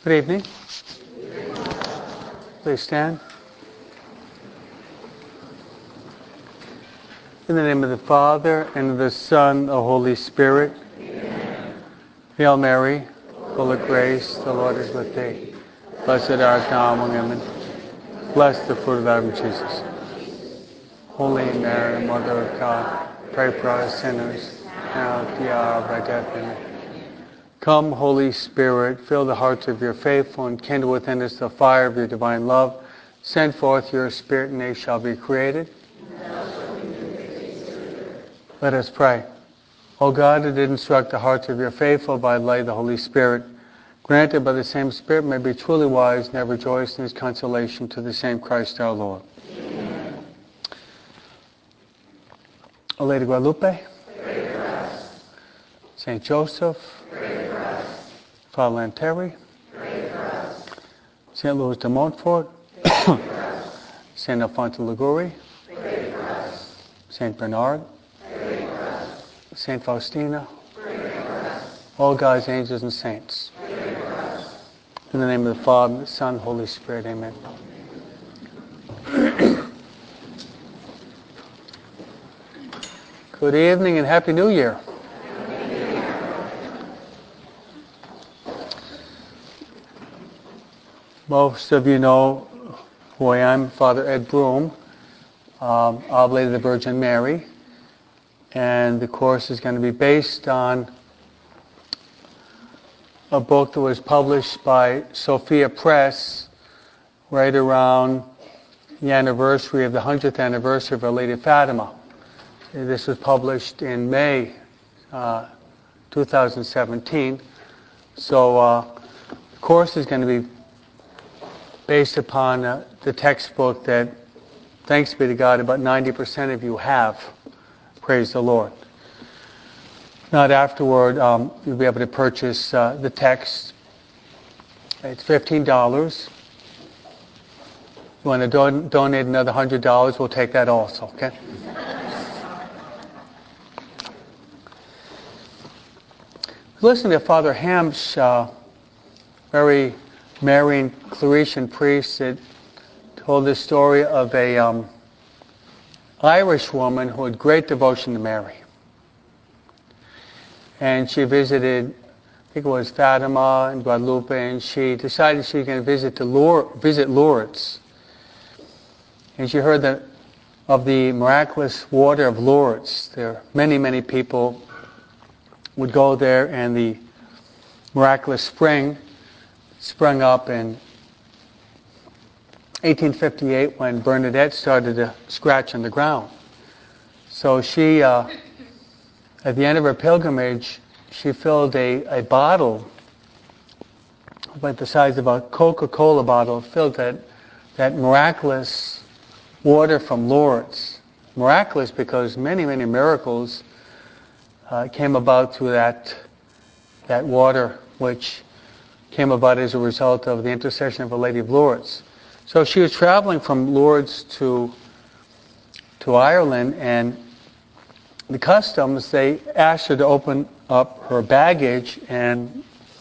Good evening. Please stand. In the name of the Father, and of the Son, and the Holy Spirit. Amen. Hail Mary, full of grace, the Lord is with thee. Blessed art thou among women. Blessed the fruit of thy womb, Jesus. Holy Mary, Mother of God, pray for us sinners, now at the hour of our death. Amen. Come, Holy Spirit, fill the hearts of your faithful and kindle within us the fire of your divine love. Send forth your Spirit, and they shall be created. Let us pray. O God, who did instruct the hearts of your faithful by the light of the Holy Spirit, granted by the same Spirit may be truly wise and have rejoiced in his consolation to the same Christ our Lord. Amen. O Lady Guadalupe, pray for us. Saint Joseph, pray for us. Father Lanteri, pray for us. Saint Louis de Montfort, pray for us. Saint Alfonso Liguori, pray for us. Saint Bernard, pray for us. Saint Faustina, pray for us. All God's angels and saints, pray for us. In the name of the Father, the Son, and the Holy Spirit, amen. Good evening and Happy New Year. Most of you know who I am, Father Ed Broom, Oblate of the Virgin Mary. And the course is going to be based on a book that was published by Sophia Press right around the anniversary of the 100th anniversary of Our Lady of Fatima. This was published in May 2017. So the course is going to be based upon the textbook that, thanks be to God, about 90% of you have. Praise the Lord. Not afterward, you'll be able to purchase the text. It's $15. You want to donate another $100, we'll take that also, okay? Listen to Father Ham's very Marian Claretian priest that told the story of a Irish woman who had great devotion to Mary. And she visited, I think it was Fatima and Guadalupe, and she decided she was going to visit Lourdes. And she heard of the miraculous water of Lourdes. There many, many people would go there, and the miraculous spring sprung up in 1858 when Bernadette started to scratch on the ground. So she, at the end of her pilgrimage, she filled a bottle about the size of a Coca-Cola bottle, filled that miraculous water from Lourdes. Miraculous because many, many miracles came about through that water, which came about as a result of the intercession of Our Lady of Lourdes. So she was traveling from Lourdes to Ireland, and the customs, they asked her to open up her baggage, and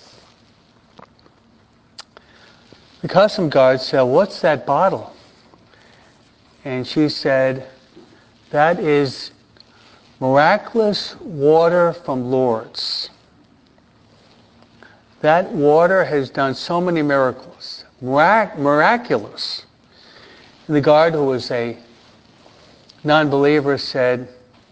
the custom guard said, "What's that bottle?" And she said, "That is miraculous water from Lourdes. That water has done so many miracles. Miraculous." And the guard, who was a non-believer, said,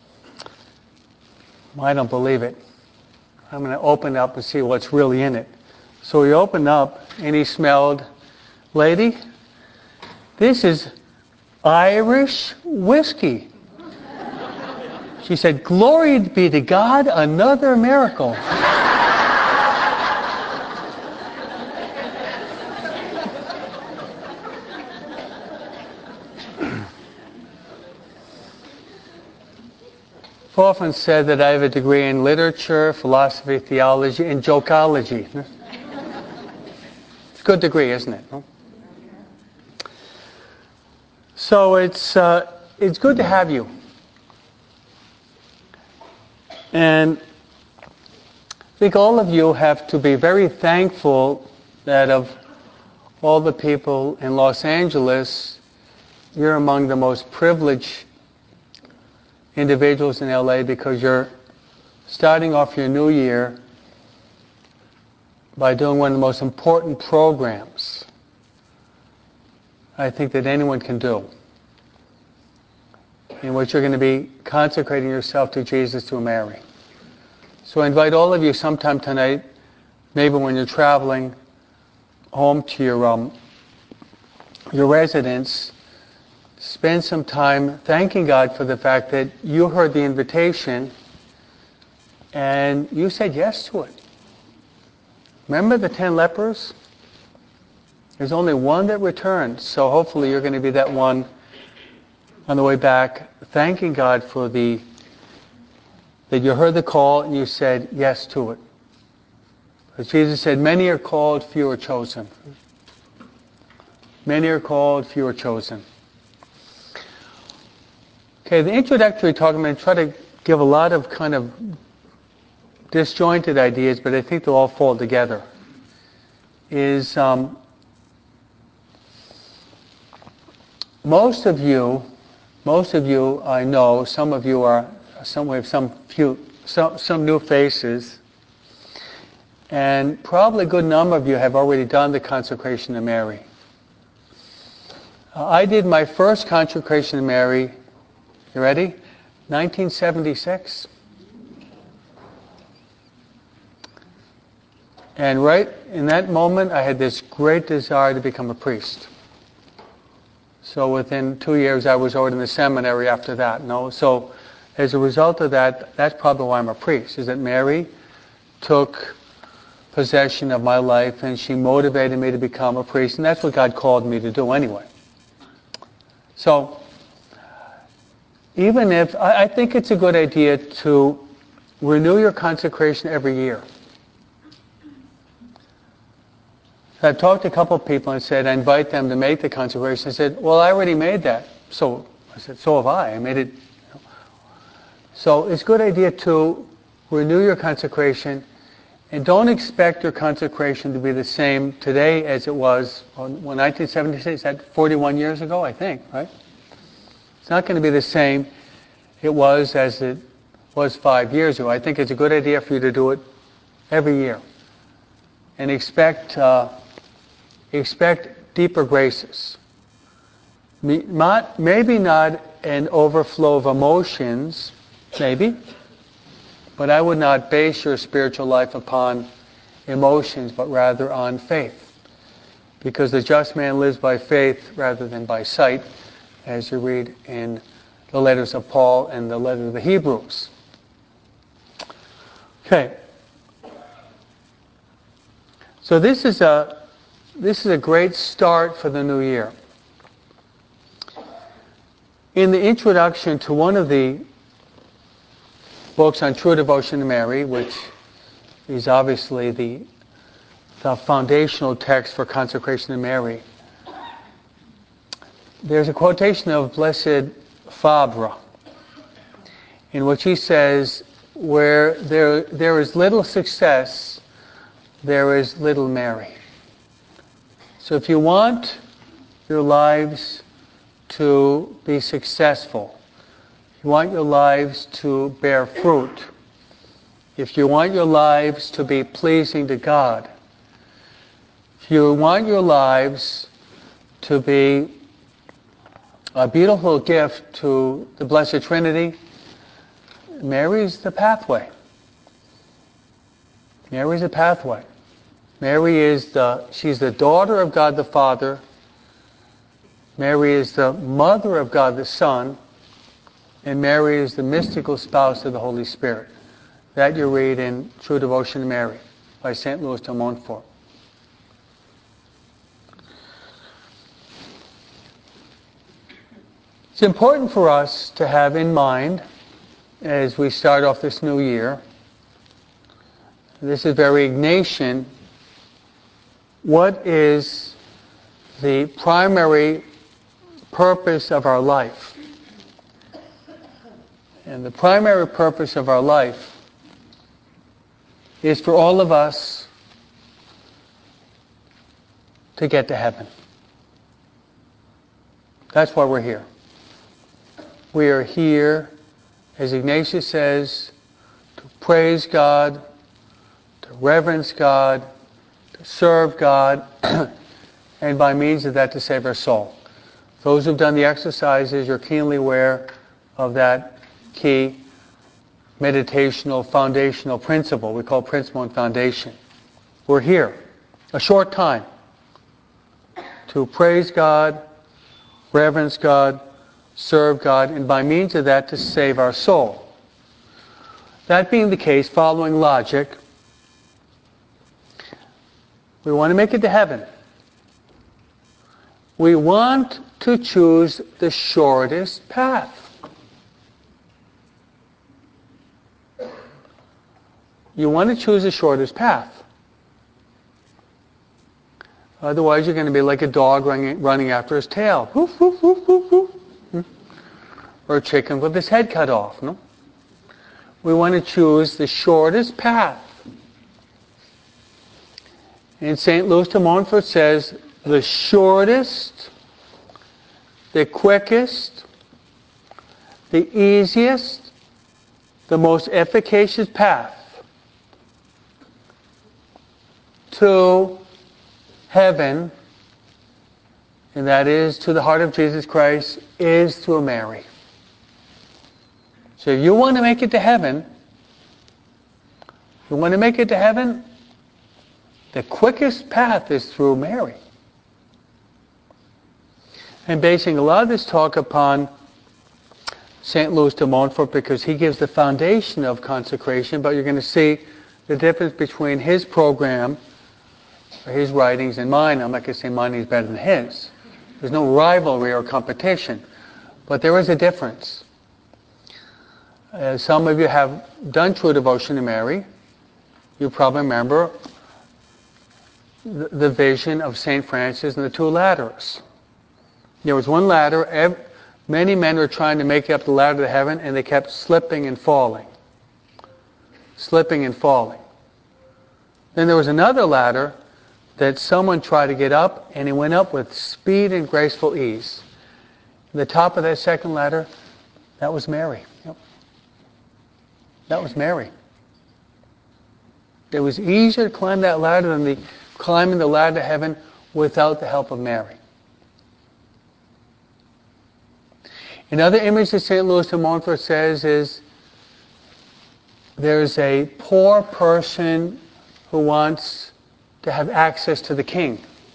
"I don't believe it. I'm going to open up and see what's really in it." So he opened up and he smelled, "Lady, this is Irish whiskey." She said, "Glory be to God, another miracle." I've often said that I have a degree in literature, philosophy, theology, and jokeology. It's a good degree, isn't it? So it's good to have you. And I think all of you have to be very thankful that of all the people in Los Angeles, you're among the most privileged individuals in LA because you're starting off your new year by doing one of the most important programs I think that anyone can do, in which you're going to be consecrating yourself to Jesus through Mary. So I invite all of you sometime tonight, maybe when you're traveling home to your residence, spend some time thanking God for the fact that you heard the invitation and you said yes to it. Remember the 10 lepers? There's only one that returned, so hopefully you're going to be that one on the way back, thanking God for that you heard the call and you said yes to it. As Jesus said, many are called, few are chosen. Many are called, few are chosen. Okay, the introductory talk, I'm going to try to give a lot of kind of disjointed ideas, but I think they'll all fall together, is most of you I know, some of you are, we have some new faces, and probably a good number of you have already done the consecration to Mary. I did my first consecration to Mary, you ready? 1976. And right in that moment, I had this great desire to become a priest. So within 2 years, I was already in the seminary after that. So as a result of that, that's probably why I'm a priest, is that Mary took possession of my life and she motivated me to become a priest. And that's what God called me to do anyway. So even if, I think it's a good idea to renew your consecration every year. I've talked to a couple of people and said, I invite them to make the consecration. I said, well, I already made that. So I said, so have I. I made it. So it's a good idea to renew your consecration, and don't expect your consecration to be the same today as it was when 1976, that's 41 years ago, I think, right? It's not going to be the same it was as it was 5 years ago. I think it's a good idea for you to do it every year. And expect deeper graces. Maybe not an overflow of emotions, maybe, but I would not base your spiritual life upon emotions, but rather on faith. Because the just man lives by faith rather than by sight, as you read in the letters of Paul and the letter of the Hebrews. Okay. So this is a great start for the new year. In the introduction to one of the books on true devotion to Mary, which is obviously the foundational text for consecration to Mary, there's a quotation of Blessed Fabre, in which he says, where there is little success, there is little Mary. So if you want your lives to be successful, if you want your lives to bear fruit, if you want your lives to be pleasing to God, if you want your lives to be a beautiful gift to the Blessed Trinity, Mary's the pathway. Mary's the pathway. Mary she's the daughter of God the Father. Mary is the mother of God the Son. And Mary is the mystical spouse of the Holy Spirit. That you read in True Devotion to Mary by St. Louis de Montfort. It's important for us to have in mind, as we start off this new year, this is very Ignatian, what is the primary purpose of our life? And the primary purpose of our life is for all of us to get to heaven. That's why we're here. We are here, as Ignatius says, to praise God, to reverence God, to serve God, and by means of that to save our soul. Those who've done the exercises, you're keenly aware of that key meditational foundational principle we call principle and foundation. We're here a short time to praise God, reverence God, serve God, and by means of that to save our soul. That being the case, following logic, we want to make it to heaven. We want to choose the shortest path. You want to choose the shortest path. Otherwise, you're going to be like a dog running after his tail. Woof, woof, woof, woof, woof. Or a chicken with his head cut off. No? We want to choose the shortest path. And St. Louis de Montfort says, the shortest, the quickest, the easiest, the most efficacious path to heaven, and that is to the heart of Jesus Christ, is through Mary. So if you want to make it to heaven, the quickest path is through Mary. And basing a lot of this talk upon St. Louis de Montfort, because he gives the foundation of consecration, but you're going to see the difference between his program, or his writings, and mine. I'm not going to say mine is better than his. There's no rivalry or competition. But there is a difference. Some of you have done True Devotion to Mary. You probably remember the vision of St. Francis and the two ladders. There was one ladder. Many men were trying to make up the ladder to heaven, and they kept slipping and falling. Slipping and falling. Then there was another ladder that someone tried to get up, and he went up with speed and graceful ease. The top of that second ladder, that was Mary. Yep. That was Mary. It was easier to climb that ladder than climbing the ladder to heaven without the help of Mary. Another image that St. Louis de Montfort says is there's a poor person who wants to have access to the king.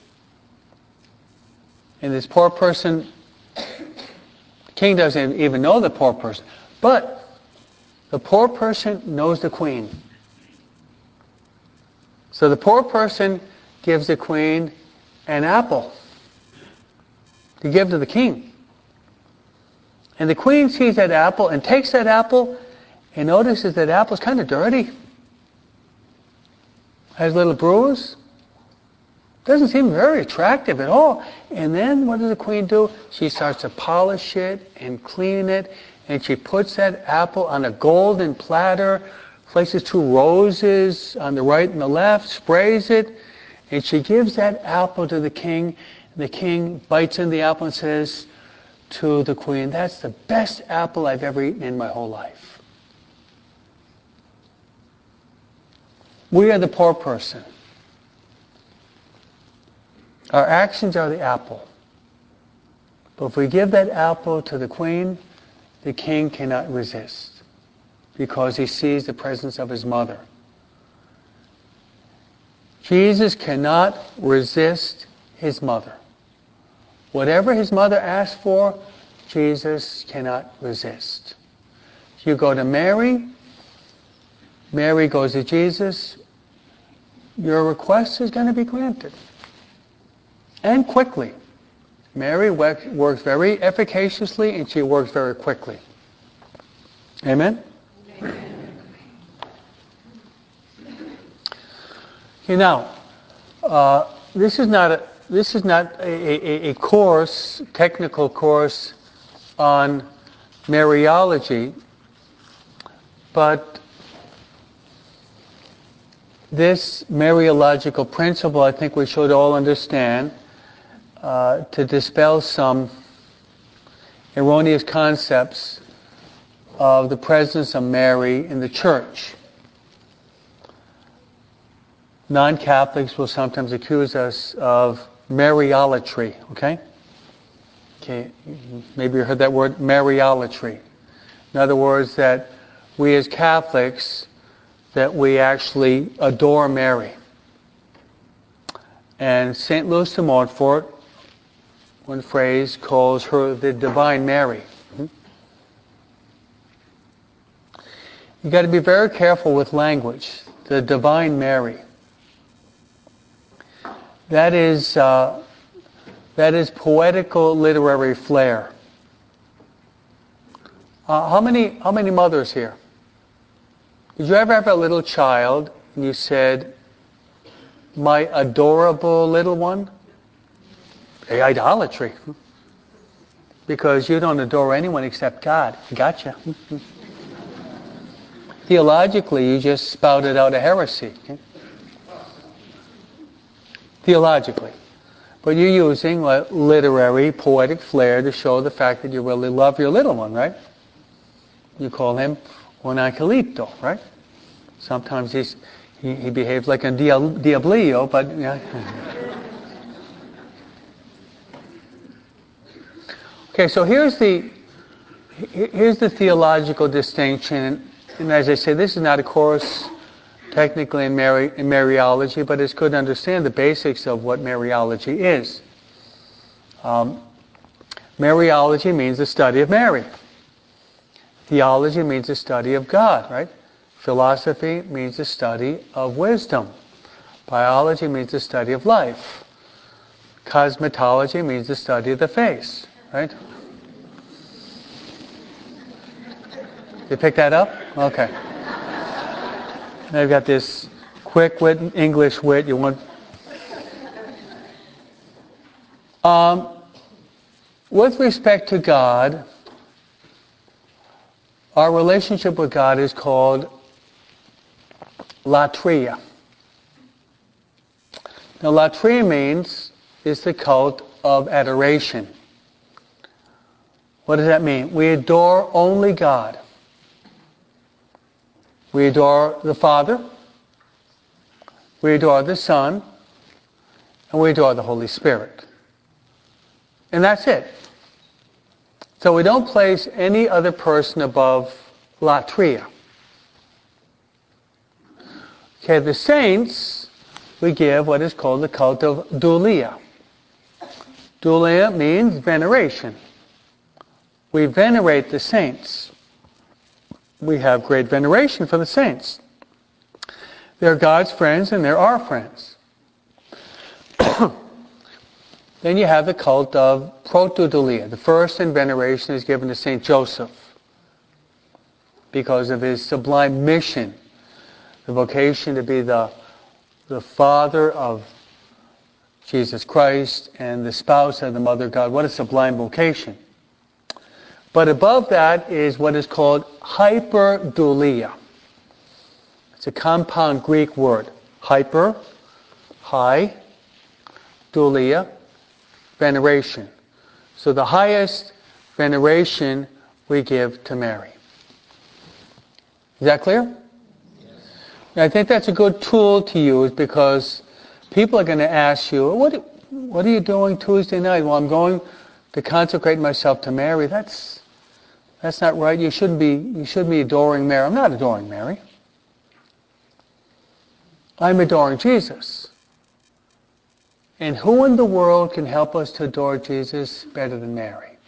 And this poor person, the king doesn't even know the poor person, but the poor person knows the queen. So the poor person gives the queen an apple to give to the king. And the queen sees that apple and takes that apple and notices that apple's kind of dirty. Has a little bruise. Doesn't seem very attractive at all. And then what does the queen do? She starts to polish it and clean it, and she puts that apple on a golden platter, places two roses on the right and the left, sprays it, and she gives that apple to the king. The king bites into the apple and says to the queen, "That's the best apple I've ever eaten in my whole life." We are the poor person. Our actions are the apple. But if we give that apple to the queen, the king cannot resist because he sees the presence of his mother. Jesus cannot resist his mother. Whatever his mother asks for, Jesus cannot resist. You go to Mary, Mary goes to Jesus, your request is going to be granted. And quickly. Mary works very efficaciously, and she works very quickly. Amen? Amen. Okay, now, this is not a course, technical course on Mariology, but this Mariological principle, I think we should all understand to dispel some erroneous concepts of the presence of Mary in the church. Non-Catholics will sometimes accuse us of Mariolatry, okay? Okay, maybe you heard that word, Mariolatry. In other words, that we as Catholics, that we actually adore Mary. And St. Louis de Montfort, one phrase, calls her the Divine Mary. You've got to be very careful with language. The Divine Mary. That is poetical literary flair. How many mothers here? Did you ever have a little child and you said, "My adorable little one"? Idolatry. Because you don't adore anyone except God. Gotcha. Theologically, you just spouted out a heresy. Okay? Theologically. But you're using literary, poetic flair to show the fact that you really love your little one, right? You call him un angelito, right? Sometimes he behaves like a diablillo, but yeah. Okay, so here's the theological distinction, and as I say, this is not a course technically in Mariology, but it's good to understand the basics of what Mariology is. Mariology means the study of Mary. Theology means the study of God, right? Philosophy means the study of wisdom. Biology means the study of life. Cosmetology means the study of the face, right? You pick that up? Okay. Now you've got this quick wit, English wit. You want? With respect to God, our relationship with God is called latria. Now, latria is the cult of adoration. What does that mean? We adore only God. We adore the Father, we adore the Son, and we adore the Holy Spirit. And that's it. So we don't place any other person above latria. Okay, the saints, we give what is called the cult of dulia. Dulia means veneration. We venerate the saints. We have great veneration for the saints. They're God's friends and they're our friends. Then you have the cult of protodulia. The first in veneration is given to St. Joseph because of his sublime mission, the vocation to be the father of Jesus Christ and the spouse of the Mother God. What a sublime vocation. But above that is what is called hyperdulia. It's a compound Greek word. Hyper, high, dulia, veneration. So the highest veneration we give to Mary. Is that clear? Yes. I think that's a good tool to use because people are going to ask you, what are you doing Tuesday night? Well, I'm going to consecrate myself to Mary. That's not right. You shouldn't be adoring Mary. I'm not adoring Mary. I'm adoring Jesus. And who in the world can help us to adore Jesus better than Mary?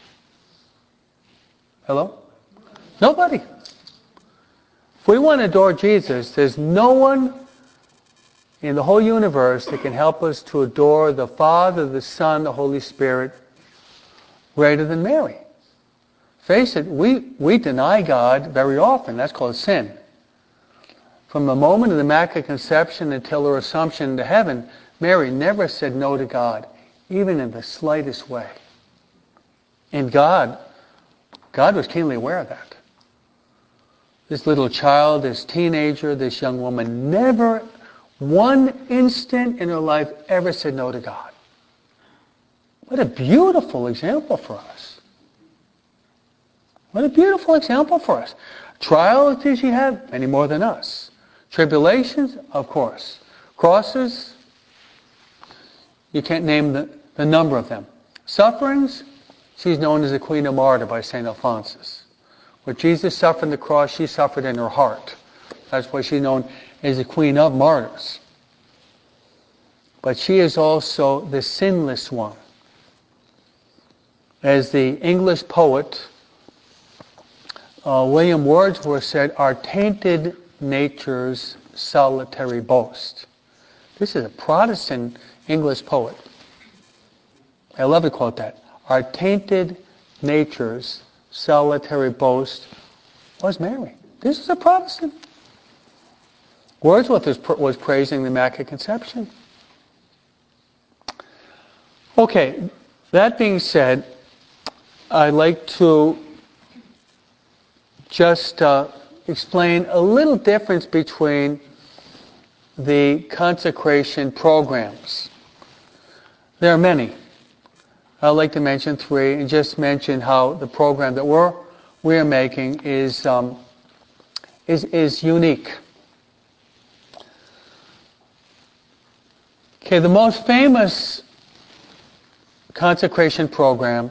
Hello? Nobody. If we want to adore Jesus, there's no one in the whole universe that can help us to adore the Father, the Son, the Holy Spirit greater than Mary. Face it, we deny God very often. That's called sin. From the moment of the Immaculate Conception until her Assumption into heaven, Mary never said no to God, even in the slightest way. And God was keenly aware of that. This little child, this teenager, this young woman never one instant in her life ever said no to God. What a beautiful example for us. What a beautiful example for us. Trials did she have? Many more than us. Tribulations? Of course. Crosses? You can't name the number of them. Sufferings? She's known as the Queen of Martyr by St. Alphonsus. What Jesus suffered on the cross, she suffered in her heart. That's why she's known as the Queen of Martyrs. But she is also the sinless one. As the English poet William Wordsworth said, our tainted nature's solitary boast. This is a Protestant English poet. I love to quote that. Our tainted nature's solitary boast was Mary. This is a Protestant. Wordsworth was praising the Immaculate Conception. Okay, that being said, I'd like to just explain a little difference between the consecration programs. There are many. I'd like to mention three and just mention how the program that we're making is unique. Okay, the most famous consecration program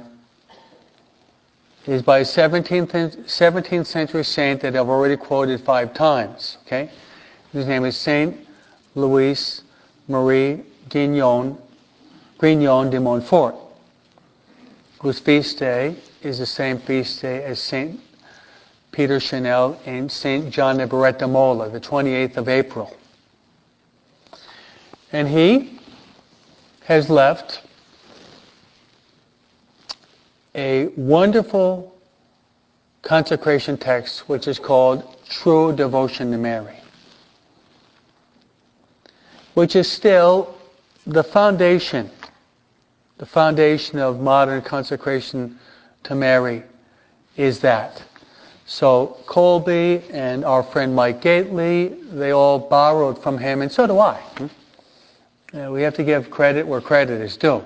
is by a 17th century saint that I've already quoted 5 times. Okay, his name is Saint Louis Marie Grignon de Montfort, whose feast day is the same feast day as Saint Peter Chanel and Saint John de Barret de Mola, the 28th of April. And he has left a wonderful consecration text which is called True Devotion to Mary, which is still the foundation of modern consecration to Mary is that. So Colby and our friend Mike Gately, they all borrowed from him, and so do I. We have to give credit where credit is due.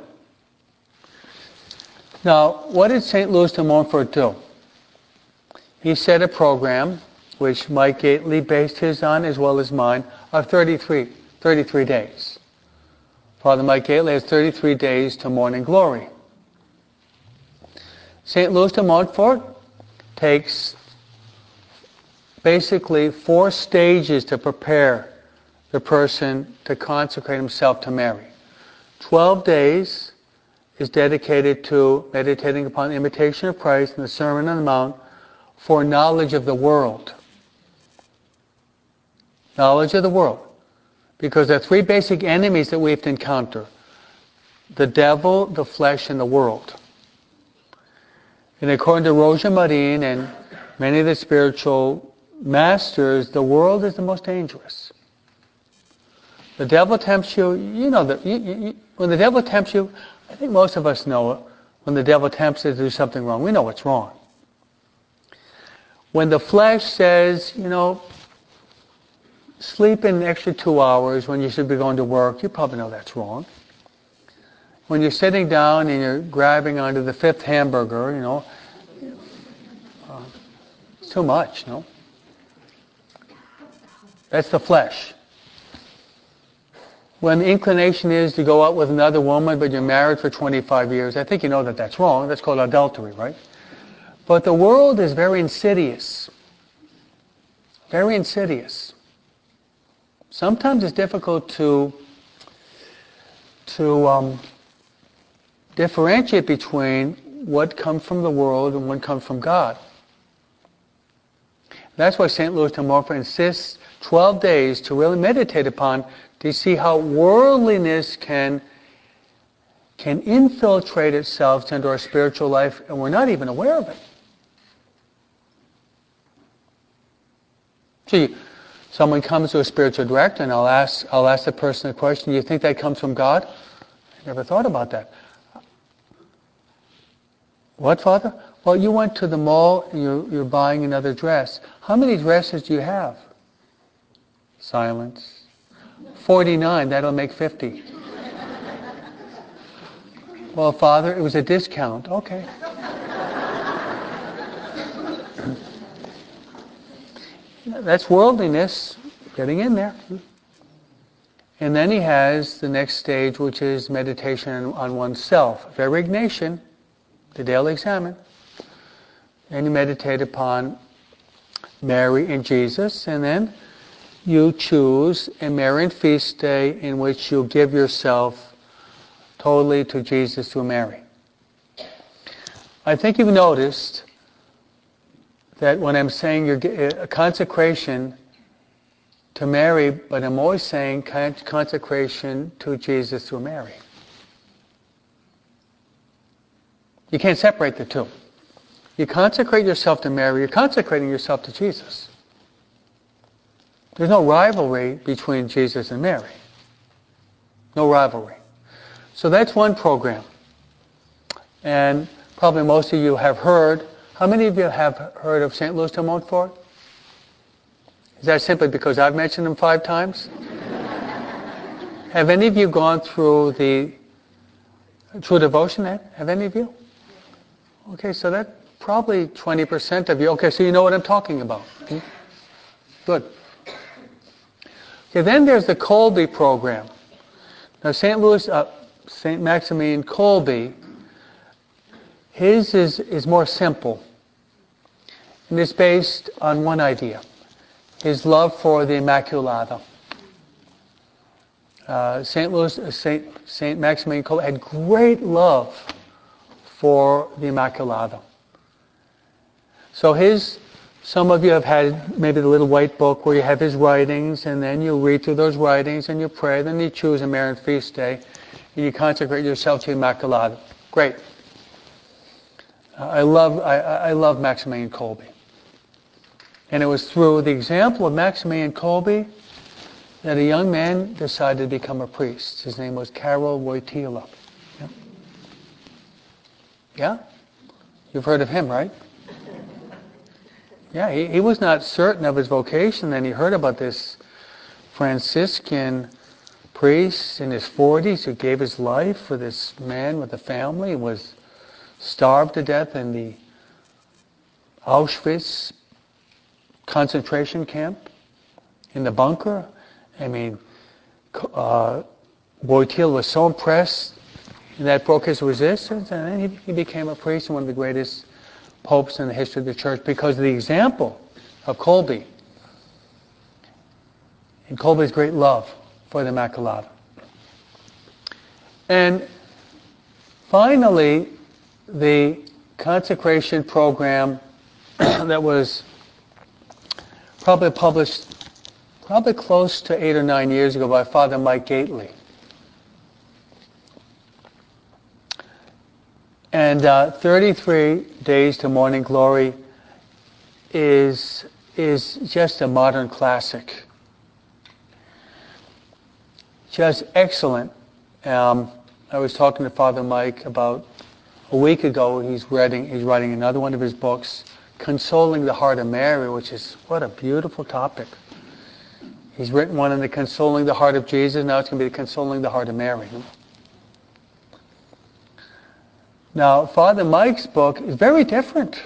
Now, what did St. Louis de Montfort do? He set a program, which Mike Gately based his on as well as mine, of 33 days. Father Mike Gately has 33 days to morning glory. St. Louis de Montfort takes basically 4 stages to prepare the person to consecrate himself to Mary. 12 days is dedicated to meditating upon the imitation of Christ and the Sermon on the Mount for knowledge of the world. Knowledge of the world. Because there are 3 basic enemies that we have to encounter. The devil, the flesh, and the world. And according to Roger Marin and many of the spiritual masters, the world is the most dangerous. The devil tempts you, when the devil tempts you, I think most of us know it, when the devil tempts us to do something wrong. We know it's wrong. When the flesh says, sleep in an extra 2 hours when you should be going to work, you probably know that's wrong. When you're sitting down and you're grabbing onto the 5th hamburger, it's too much, That's the flesh. When the inclination is to go out with another woman, but you're married for 25 years, I think you know that that's wrong. That's called adultery, right? But the world is very insidious. Very insidious. Sometimes it's difficult to differentiate between what comes from the world and what comes from God. That's why St. Louis de Montfort insists 12 days to really meditate upon to see how worldliness can infiltrate itself into our spiritual life and we're not even aware of it. So someone comes to a spiritual director and I'll ask the person a question, do you think that comes from God? I never thought about that. What, Father? Well, you went to the mall and you're buying another dress. How many dresses do you have? Silence. $49, that'll make $50. Well, Father, it was a discount. Okay. That's worldliness getting in there. And then he has the next stage, which is meditation on oneself. Every Ignatian, the daily examine. And you meditate upon Mary and Jesus, and then you choose a Marian feast day in which you give yourself totally to Jesus through Mary. I think you've noticed that when I'm saying a consecration to Mary, but I'm always saying consecration to Jesus through Mary. You can't separate the two. You consecrate yourself to Mary, you're consecrating yourself to Jesus. There's no rivalry between Jesus and Mary. No rivalry. So that's one program. And probably most of you have heard. How many of you have heard of St. Louis de Montfort? Is that simply because I've mentioned him 5 times? Have any of you gone through the True Devotion? Have any of you? Okay, so that probably 20% of you. Okay, so you know what I'm talking about. Good. Okay, then there's the Kolbe program. Now St. Maximilian Kolbe, his is more simple. And it's based on one idea. His love for the Immaculata. St. Maximilian Kolbe had great love for the Immaculata. So some of you have had maybe the little white book where you have his writings, and then you read through those writings and you pray, then you choose a Marian feast day, and you consecrate yourself to Immaculata. Great. I love Maximilian Kolbe. And it was through the example of Maximilian Kolbe that a young man decided to become a priest. His name was Karol Wojtyla. Yeah? You've heard of him, right? Yeah, he was not certain of his vocation. Then he heard about this Franciscan priest in his 40s who gave his life for this man with a family and was starved to death in the Auschwitz concentration camp, in the bunker. I mean, Wojtyla was so impressed, and that broke his resistance, and then he became a priest and one of the greatest popes in the history of the church because of the example of Kolbe and Kolbe's great love for the Immaculata. And finally, the consecration program that was probably published close to 8 or 9 years ago by Father Mike Gately. And 33 Days to Morning Glory is just a modern classic. Just excellent. I was talking to Father Mike about a week ago. He's writing another one of his books, Consoling the Heart of Mary, which is, what a beautiful topic. He's written one on the Consoling the Heart of Jesus. Now it's going to be the Consoling the Heart of Mary. Now, Father Mike's book is very different.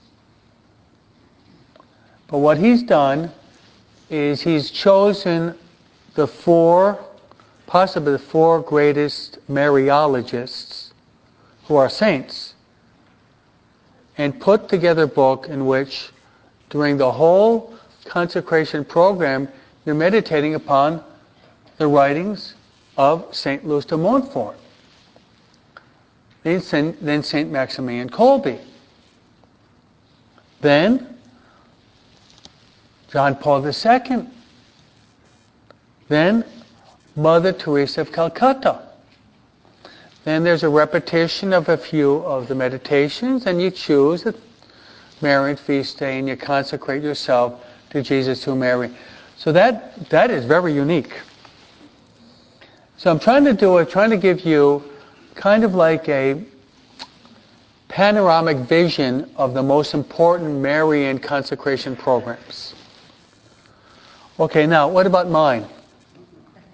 But what he's done is he's chosen possibly the four greatest Mariologists who are saints, and put together a book in which, during the whole consecration program, you're meditating upon the writings of St. Louis de Montfort. Then St. Maximilian Kolbe. Then John Paul II. Then Mother Teresa of Calcutta. Then there's a repetition of a few of the meditations, and you choose a Marian feast day and you consecrate yourself to Jesus through Mary. So that is very unique. So I'm trying to give you kind of like a panoramic vision of the most important Marian consecration programs. Okay, now what about mine?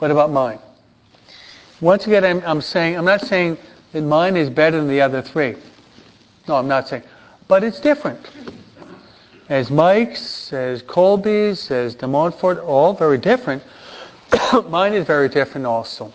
What about mine? Once again, I'm not saying that mine is better than the other three. No, I'm not saying. But it's different. As Mike's, as Colby's, as de Montfort, all very different. Mine is very different also.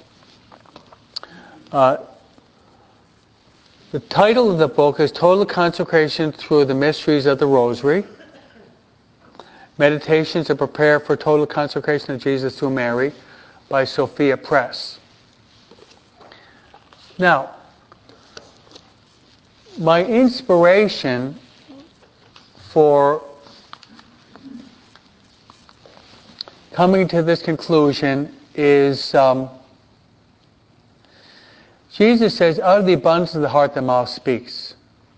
The title of the book is Total Consecration Through the Mysteries of the Rosary. Meditations to Prepare for Total Consecration of Jesus through Mary by Sophia Press. Now, my inspiration for coming to this conclusion is Jesus says, out of the abundance of the heart the mouth speaks.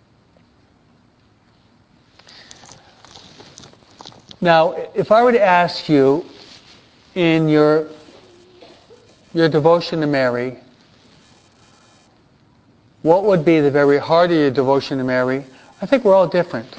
Now, if I were to ask you in your devotion to Mary, what would be the very heart of your devotion to Mary? I think we're all different.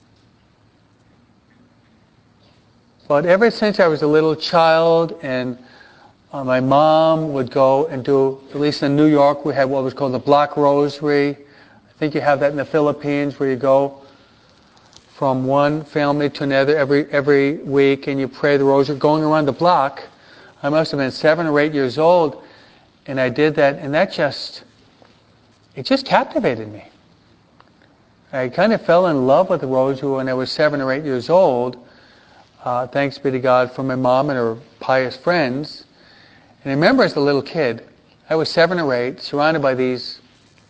But ever since I was a little child and my mom would go and do, at least in New York, we had what was called the Black Rosary. I think you have that in the Philippines where you go from one family to another every week and you pray the rosary going around the block. I must have been 7 or 8 years old and I did that, and it just captivated me. I kind of fell in love with the rosary when I was 7 or 8 years old. Thanks be to God for my mom and her pious friends. And I remember as a little kid, I was 7 or 8, surrounded by these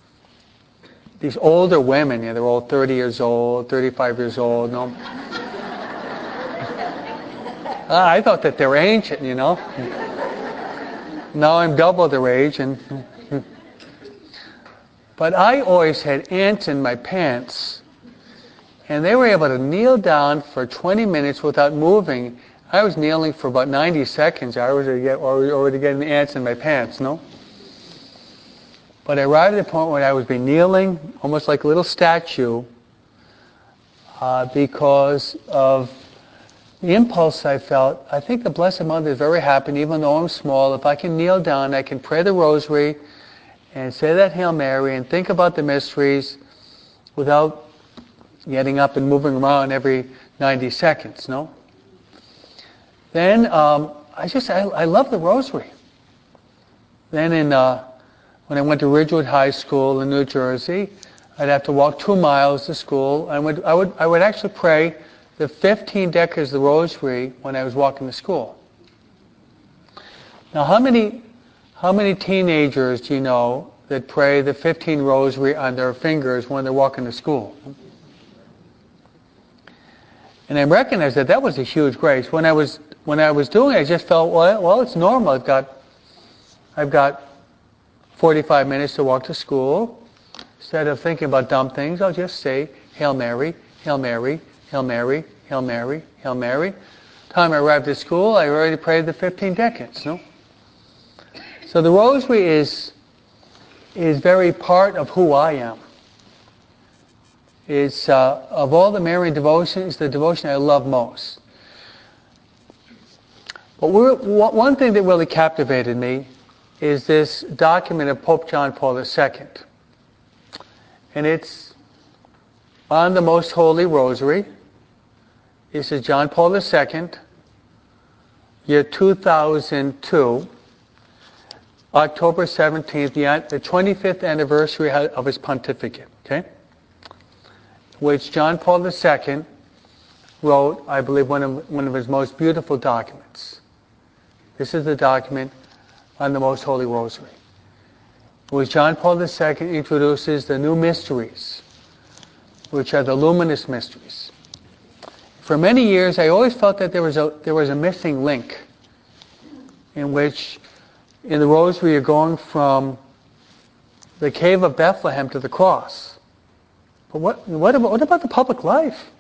older women. They're all 30 years old, 35 years old. No. I thought that they were ancient, Now I'm double their age. But I always had ants in my pants. And they were able to kneel down for 20 minutes without moving. I was kneeling for about 90 seconds. I was already getting the ants in my pants, no? But I arrived at the point where I was kneeling, almost like a little statue, because of the impulse I felt. I think the Blessed Mother is very happy, and even though I'm small, if I can kneel down, I can pray the rosary and say that Hail Mary and think about the mysteries without getting up and moving around every 90 seconds, no? Then I love the rosary. Then when I went to Ridgewood High School in New Jersey, I'd have to walk 2 miles to school. I would actually pray the 15 decades of the rosary when I was walking to school. Now, how many teenagers do you know that pray the 15 rosary on their fingers when they're walking to school? And I recognized that was a huge grace. When I was doing it, I just felt, well, it's normal. I've got 45 minutes to walk to school. Instead of thinking about dumb things, I'll just say, Hail Mary, Hail Mary, Hail Mary, Hail Mary, Hail Mary. Time I arrived at school, I already prayed the 15 decades, no? So the rosary is very part of who I am. It's, of all the Marian devotions, the devotion I love most. But one thing that really captivated me is this document of Pope John Paul II. And it's on the Most Holy Rosary. It says John Paul II, year 2002, October 17th, the 25th anniversary of his pontificate, okay? Which John Paul II wrote, I believe, one of his most beautiful documents. This is the document on the Most Holy Rosary, which John Paul II introduces the new mysteries, which are the luminous mysteries. For many years, I always felt that there was a missing link, in which, in the Rosary, you're going from the cave of Bethlehem to the cross. But what about the public life?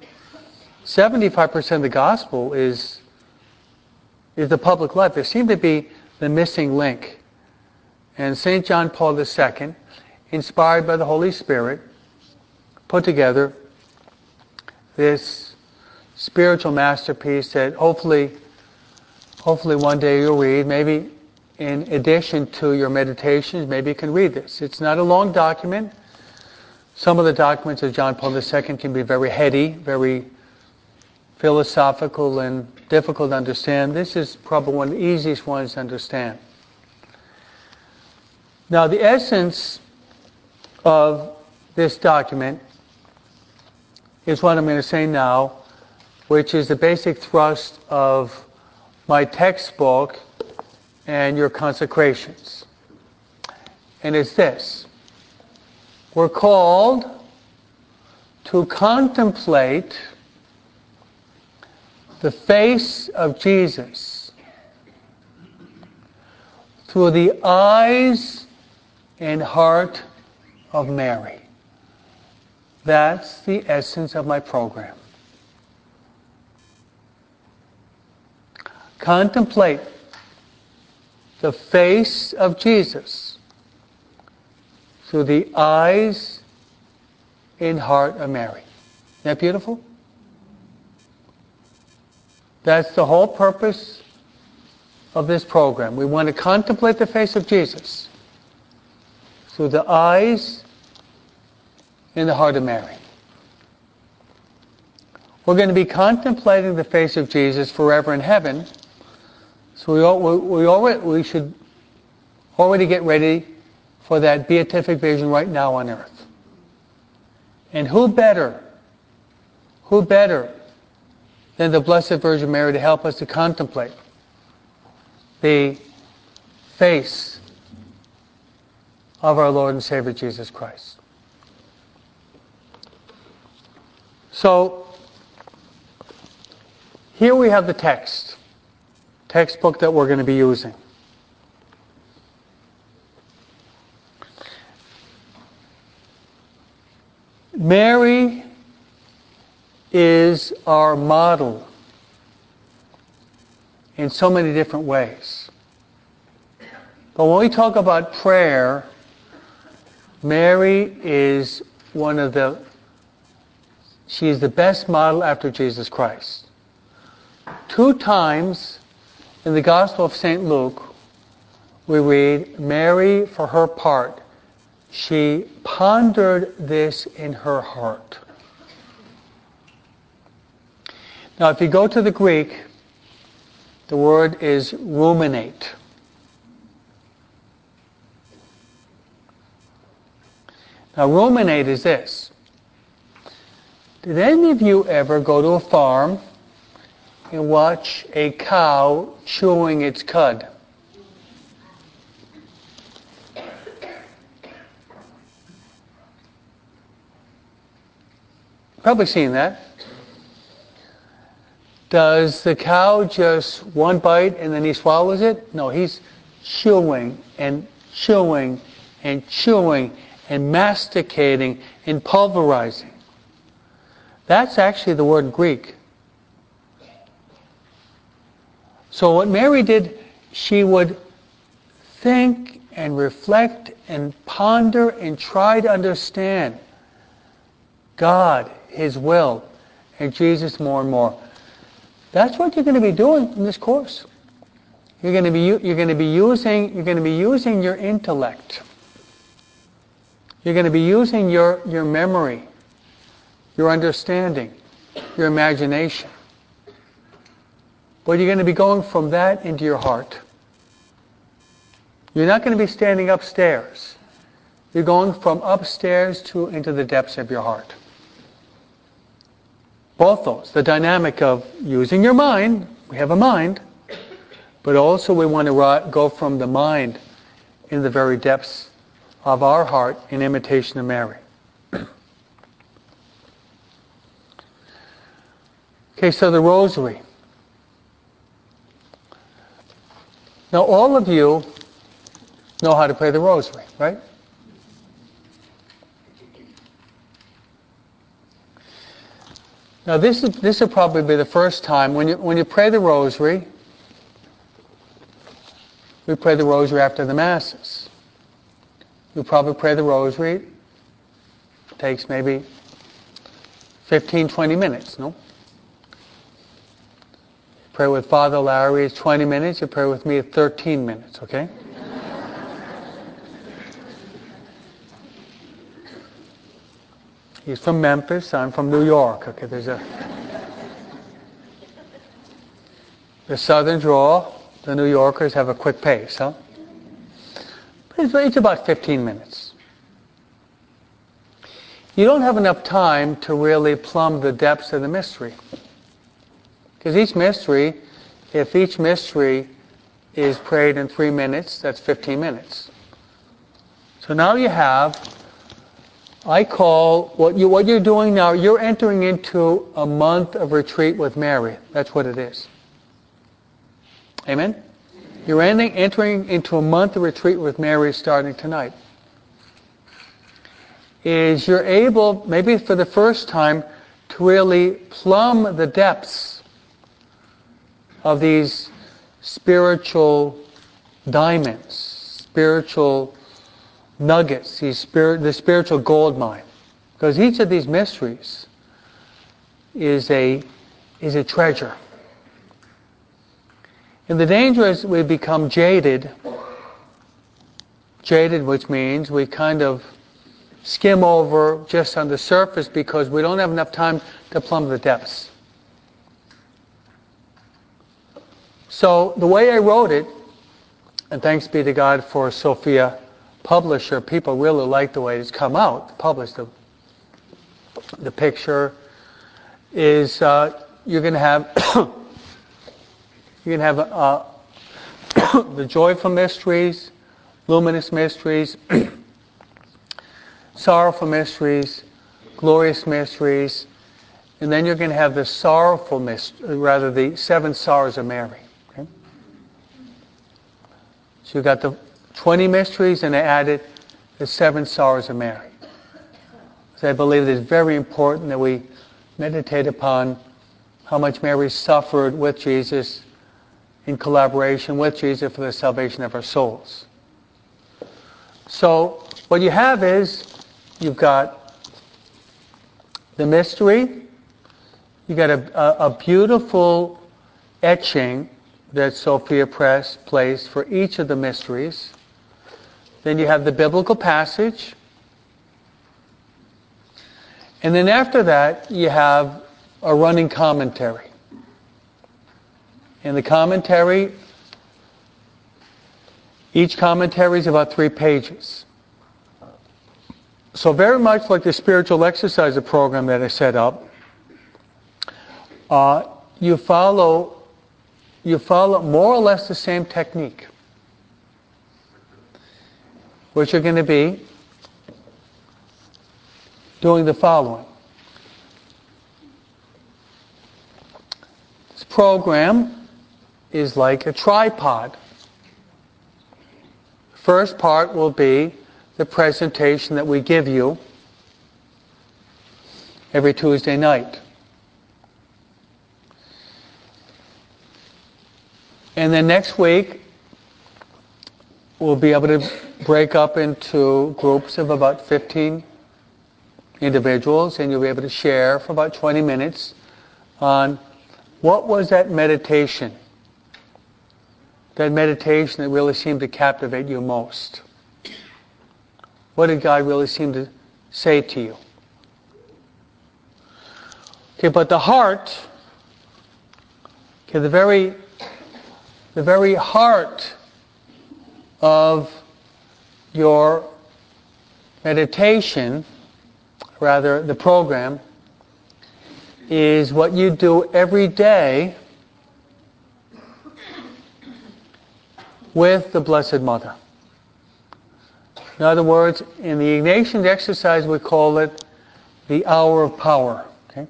75% of the gospel is the public life. There seemed to be the missing link. And St. John Paul II, inspired by the Holy Spirit, put together this spiritual masterpiece that hopefully Hopefully one day you'll read, maybe in addition to your meditations, maybe you can read this. It's not a long document. Some of the documents of John Paul II can be very heady, very philosophical and difficult to understand. This is probably one of the easiest ones to understand. Now, the essence of this document is what I'm going to say now, which is the basic thrust of my textbook and your consecrations. And it's this. We're called to contemplate the face of Jesus through the eyes and heart of Mary. That's the essence of my program. Contemplate the face of Jesus through the eyes and heart of Mary. Isn't that beautiful? That's the whole purpose of this program. We want to contemplate the face of Jesus through the eyes and the heart of Mary. We're going to be contemplating the face of Jesus forever in heaven, so we should already get ready for that beatific vision right now on earth. And who better than the Blessed Virgin Mary to help us to contemplate the face of our Lord and Savior Jesus Christ. So, here we have the textbook that we're going to be using. Mary is our model in so many different ways. But when we talk about prayer, Mary is she is the best model after Jesus Christ. 2 times in the Gospel of St. Luke, we read, Mary, for her part, she pondered this in her heart. Now, if you go to the Greek, the word is ruminate. Now, ruminate is this. Did any of you ever go to a farm and watch a cow chewing its cud? Probably seen that. Does the cow just one bite and then he swallows it? No, he's chewing and chewing and chewing and masticating and pulverizing. That's actually the word in Greek. So what Mary did, she would think and reflect and ponder and try to understand God, His will, and Jesus more and more. That's what you're going to be doing in this course. You're going to be using your intellect. You're going to be using your memory, your understanding, your imagination. But you're going to be going from that into your heart. You're not going to be standing upstairs. You're going from upstairs into the depths of your heart. Both those, the dynamic of using your mind, we have a mind, but also we want to go from the mind in the very depths of our heart in imitation of Mary. Okay, so the rosary. Now all of you know how to pray the rosary, right? Now this will probably be the first time when you pray the rosary. We pray the rosary after the masses. You probably pray the rosary. It takes maybe 15, 20 minutes, no? Pray with Father Larry is 20 minutes. You pray with me at 13 minutes, okay? He's from Memphis. I'm from New York. Okay, the Southern drawl. The New Yorkers have a quick pace, huh? It's about 15 minutes. You don't have enough time to really plumb the depths of the mystery. Because if each mystery is prayed in 3 minutes, that's 15 minutes. So now you have, I call, what you're doing now, you're entering into a month of retreat with Mary. That's what it is. Amen? You're entering into a month of retreat with Mary starting tonight. Is you're able, maybe for the first time, to really plumb the depths of these spiritual diamonds, spiritual nuggets, the spiritual gold mine. Because each of these mysteries is a treasure. And the danger is we become jaded, which means we kind of skim over just on the surface because we don't have enough time to plumb the depths. So the way I wrote it, and thanks be to God for Sophia Publisher, people really like the way it's come out, published the picture, is you're going to have the joyful mysteries, luminous mysteries, sorrowful mysteries, glorious mysteries, and then you're going to have the sorrowful mystery, rather the 7 sorrows of Mary. Okay? So you've got the 20 mysteries, and I added the 7 sorrows of Mary. So I believe it is very important that we meditate upon how much Mary suffered with Jesus in collaboration with Jesus for the salvation of our souls. So what you have is, you've got the mystery, you've got a beautiful etching that Sophia Press placed for each of the mysteries. Then you have the biblical passage. And then after that, you have a running commentary. In the commentary, each commentary is about 3 pages. So very much like the spiritual exercise program that I set up, you follow more or less the same technique, which you're going to be doing the following. This program is like a tripod. First part will be the presentation that we give you every Tuesday night. And then next week, we'll be able to break up into groups of about 15 individuals, and you'll be able to share for about 20 minutes on what was that meditation that really seemed to captivate you most. What did God really seem to say to you? Okay, but the heart, the very heart of your meditation, rather the program, is what you do every day with the Blessed Mother. In other words, in the Ignatian exercise, we call it the hour of power. Okay?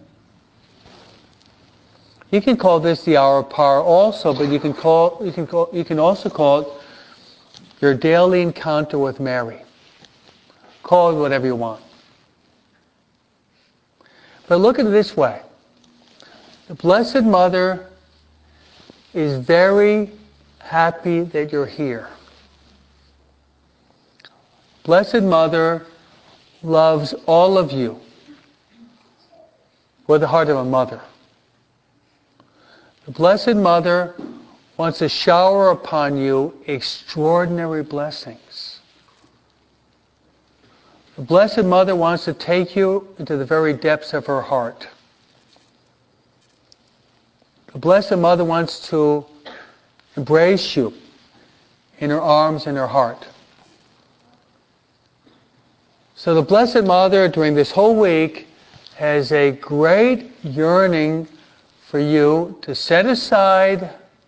You can call this the hour of power also, but you can also call it your daily encounter with Mary. Call it whatever you want. But look at it this way. The Blessed Mother is very happy that you're here. Blessed Mother loves all of you with the heart of a mother. The Blessed Mother wants to shower upon you extraordinary blessings. The Blessed Mother wants to take you into the very depths of her heart. The Blessed Mother wants to embrace you in her arms and her heart. So the Blessed Mother, during this whole week, has a great yearning for you to set aside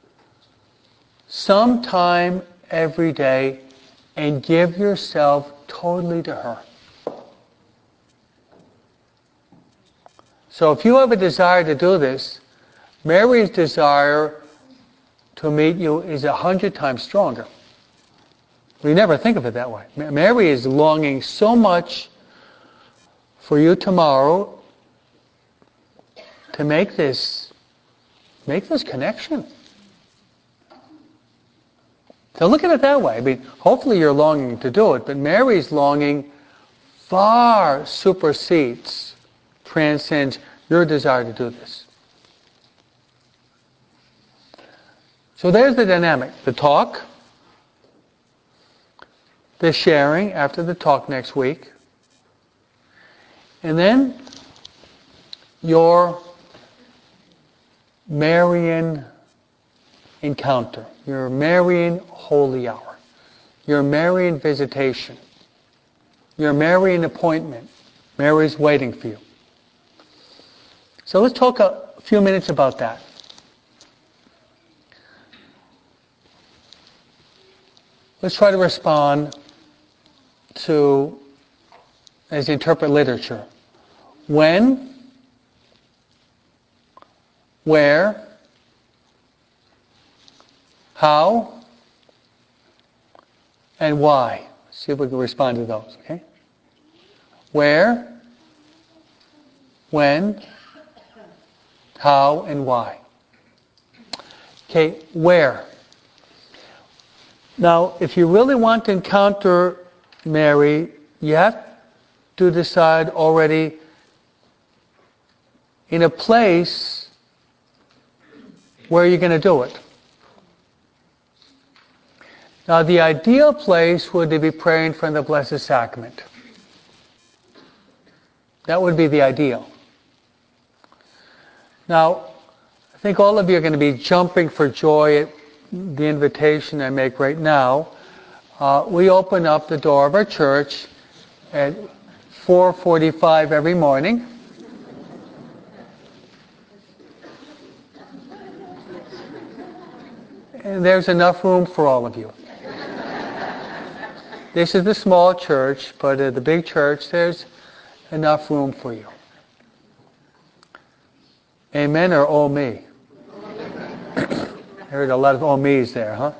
some time every day and give yourself totally to her. So if you have a desire to do this, Mary's desire to meet you is 100 times stronger. We never think of it that way. Mary is longing so much for you tomorrow to make this connection. So look at it that way. I mean, hopefully you're longing to do it, but Mary's longing far supersedes, transcends your desire to do this. So there's the dynamic. The talk, the sharing after the talk next week, and then your Marian encounter, your Marian holy hour, your Marian visitation, your Marian appointment. Mary's waiting for you. So let's talk a few minutes about that. Let's try to respond to, as you interpret literature, when, where, how, and why. See if we can respond to those, okay? Where, when, how, and why. Okay, where? Now, if you really want to encounter Mary, you have to decide already in a place where you're going to do it. Now, the ideal place would be praying from the Blessed Sacrament. That would be the ideal. Now, I think all of you are going to be jumping for joy at the invitation I make right now. We open up the door of our church at 4:45 every morning. And there's enough room for all of you. This is the small church, but at the big church, there's enough room for you. Amen or oh me? I heard a lot of oh me's there, huh?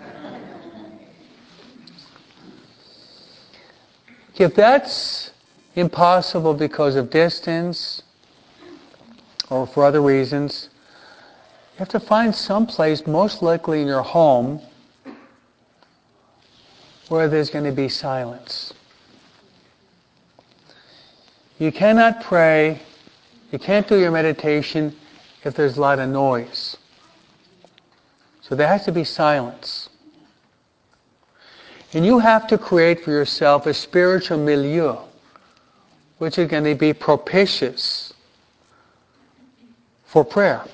If that's impossible because of distance or for other reasons, you have to find some place, most likely in your home, where there's going to be silence. You cannot pray, you can't do your meditation if there's a lot of noise. So there has to be silence. And you have to create for yourself a spiritual milieu, which is going to be propitious for prayer.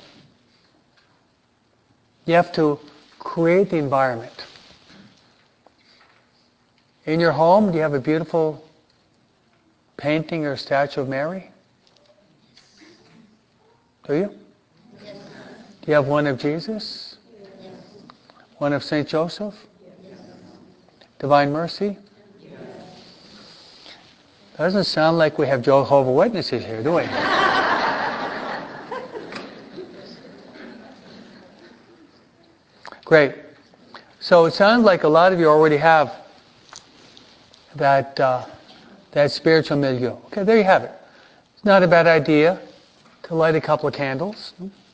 You have to create the environment. In your home, do you have a beautiful painting or statue of Mary? Do you? Yes. Do you have one of Jesus? Yes. One of St. Joseph? Yes. Divine Mercy? Yes. Doesn't sound like we have Jehovah's Witnesses here, do we? Great. So it sounds like a lot of you already have that spiritual milieu. Okay, there you have it. It's not a bad idea to light a couple of candles.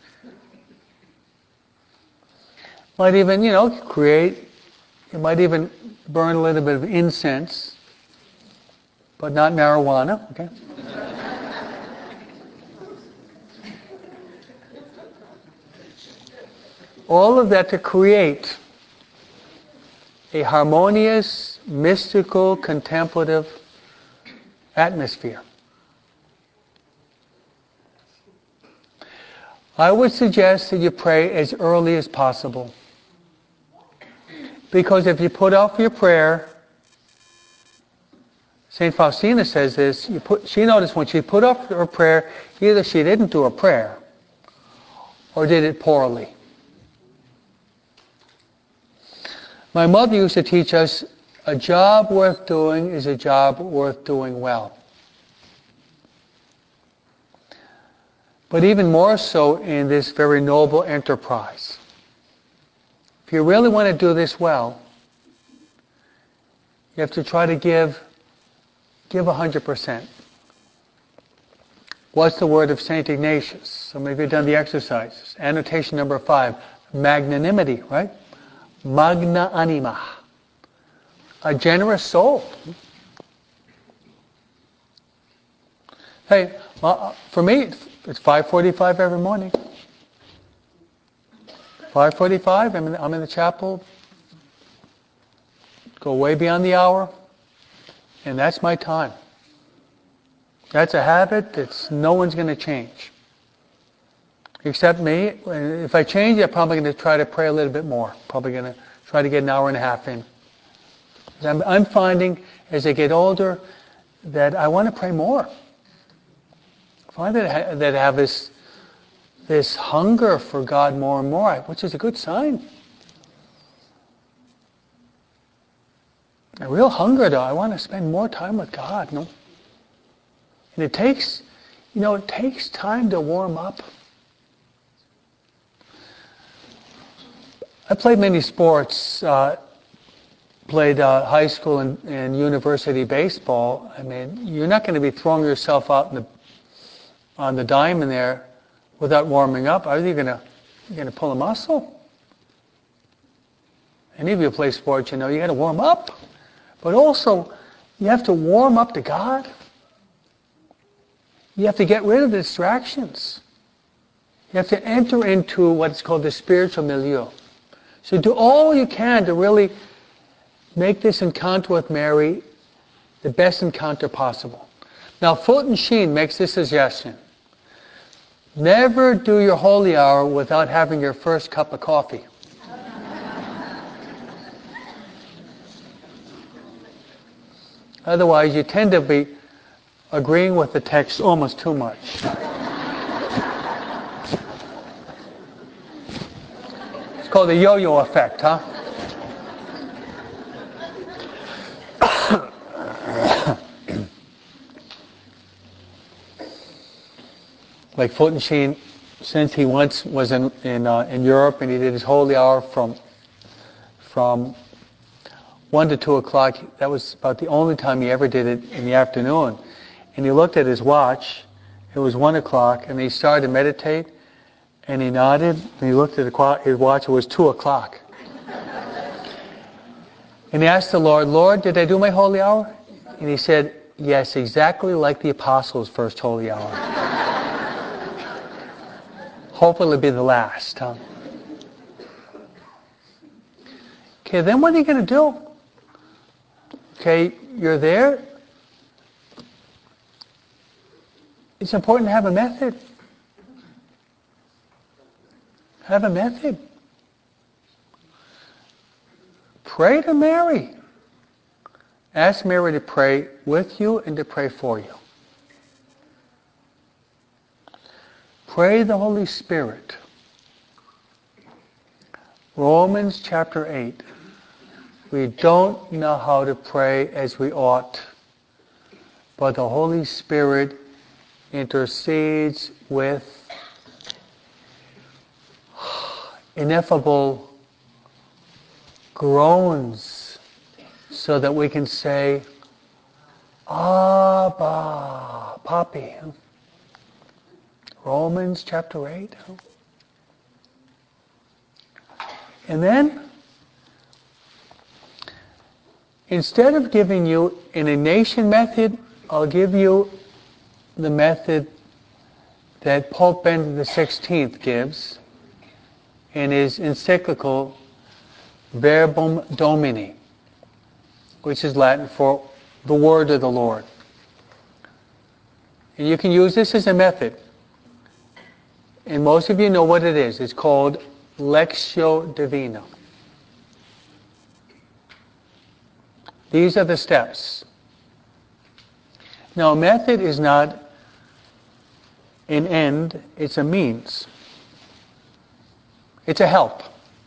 Might even, you might even burn a little bit of incense, but not marijuana, okay? All of that to create a harmonious, mystical, contemplative atmosphere. I would suggest that you pray as early as possible. Because if you put off your prayer, St. Faustina says this, she noticed when she put off her prayer, either she didn't do a prayer or did it poorly. My mother used to teach us, a job worth doing is a job worth doing well. But even more so in this very noble enterprise. If you really want to do this well, you have to try to give 100%. What's the word of St. Ignatius? Some of you have done the exercises. Annotation number 5, magnanimity, right? Magna anima. A generous soul. Hey, for me, it's 5:45 every morning. 5:45, I'm in the chapel. Go way beyond the hour. And that's my time. That's a habit that no one's going to change. Except me. If I change, I'm probably going to try to pray a little bit more. Probably going to try to get an hour and a half in. I'm finding as I get older that I want to pray more. I find that I have this hunger for God more and more, which is a good sign. A real hunger, though. I want to spend more time with God. No? And it takes time to warm up. I played many sports. Played high school and university baseball. I mean, you're not going to be throwing yourself out on the diamond there without warming up. Are you going to pull a muscle? Any of you play sports, you got to warm up. But also, you have to warm up to God. You have to get rid of the distractions. You have to enter into what's called the spiritual milieu. So do all you can to really make this encounter with Mary the best encounter possible. Now, Fulton Sheen makes this suggestion. Never do your holy hour without having your first cup of coffee. Otherwise, you tend to be agreeing with the text almost too much. It's called the yo-yo effect, huh? Like Fulton Sheen, since he once was in Europe and he did his holy hour from 1 to 2 o'clock, that was about the only time he ever did it in the afternoon. And he looked at his watch, it was 1 o'clock, and he started to meditate, and he nodded, and he looked at his watch, it was 2 o'clock. And he asked the Lord, did I do my holy hour? And he said, yes, exactly like the apostles' first holy hour. Hopefully it'll be the last. Huh? Okay, then what are you going to do? Okay, you're there. It's important to have a method. Have a method. Pray to Mary. Ask Mary to pray with you and to pray for you. Pray the Holy Spirit. Romans chapter 8. We don't know how to pray as we ought, but the Holy Spirit intercedes with ineffable groans so that we can say, Abba, Papi. Romans chapter 8. And then, instead of giving you an Ignatian method, I'll give you the method that Pope Benedict XVI gives in his encyclical Verbum Domini, which is Latin for the word of the Lord. And you can use this as a method. And most of you know what it is. It's called Lectio Divina. These are the steps. Now, a method is not an end, it's a means. It's a help.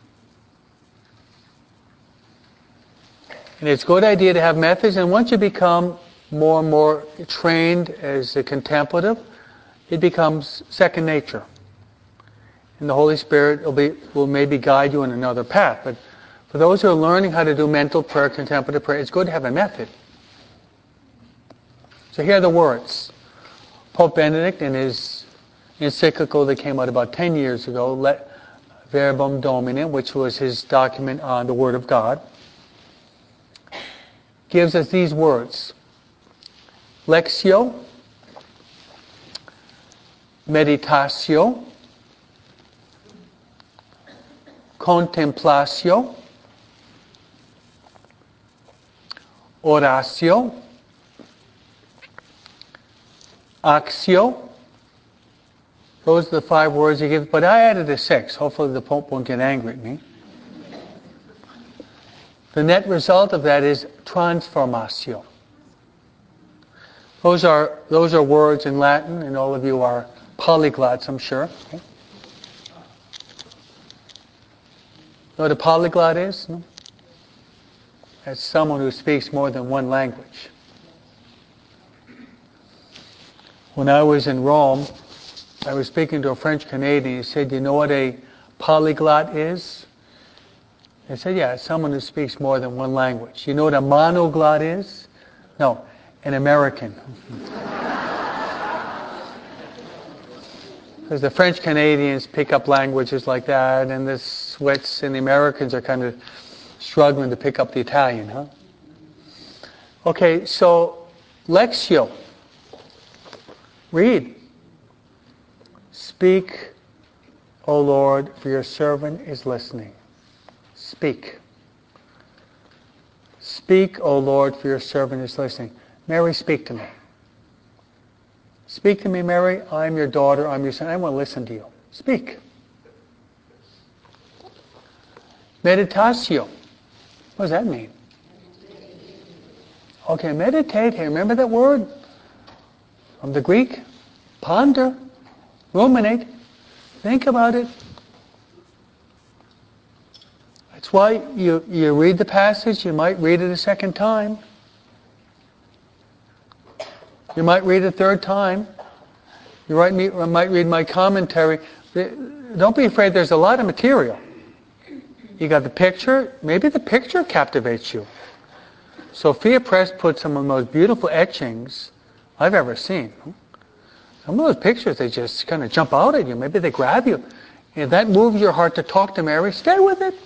And it's a good idea to have methods, and once you become more and more trained as a contemplative, it becomes second nature. And the Holy Spirit will maybe guide you in another path. But for those who are learning how to do mental prayer, contemplative prayer, it's good to have a method. So here are the words. Pope Benedict, in his encyclical that came out about 10 years ago, Verbum Domini, which was his document on the Word of God, gives us these words. Lectio, meditatio, contemplatio, oratio, actio. Those are the 5 words he gives, but I added a 6. Hopefully the Pope won't get angry at me. The net result of that is transformatio. Those are words in Latin, and all of you are polyglots, I'm sure. Okay. Know what a polyglot is? No? That's someone who speaks more than one language. When I was in Rome, I was speaking to a French Canadian. He said, "You know what a polyglot is?" I said, "Yeah, it's someone who speaks more than one language." You know what a monoglot is? No, an American. Because the French Canadians pick up languages like that, and the Swiss and the Americans are kind of struggling to pick up the Italian, huh? Okay, so Lectio. Read. Speak, O Lord, for your servant is listening. Speak. Speak, O Lord, for your servant is listening. Mary, speak to me. Speak to me, Mary. I'm your daughter. I'm your son. I want to listen to you. Speak. Meditatio. What does that mean? Okay, meditate here. Remember that word? From the Greek? Ponder. Ruminate. Think about it. That's why you read the passage. You might read it a second time. You might read it a third time. You might read my commentary. Don't be afraid, there's a lot of material. You got the picture. Maybe the picture captivates you. Sophia Press put some of the most beautiful etchings I've ever seen. Some of those pictures, they just kind of jump out at you. Maybe they grab you. If that moves your heart to talk to Mary, stay with it.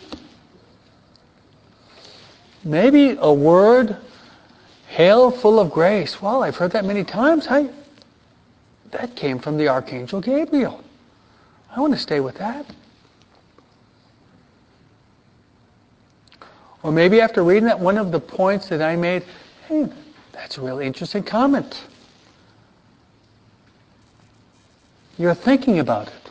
Maybe a word, hail full of grace. Well, I've heard that many times. That came from the Archangel Gabriel. I want to stay with that. Or maybe after reading that, one of the points that I made, hey, that's a really interesting comment. You're thinking about it.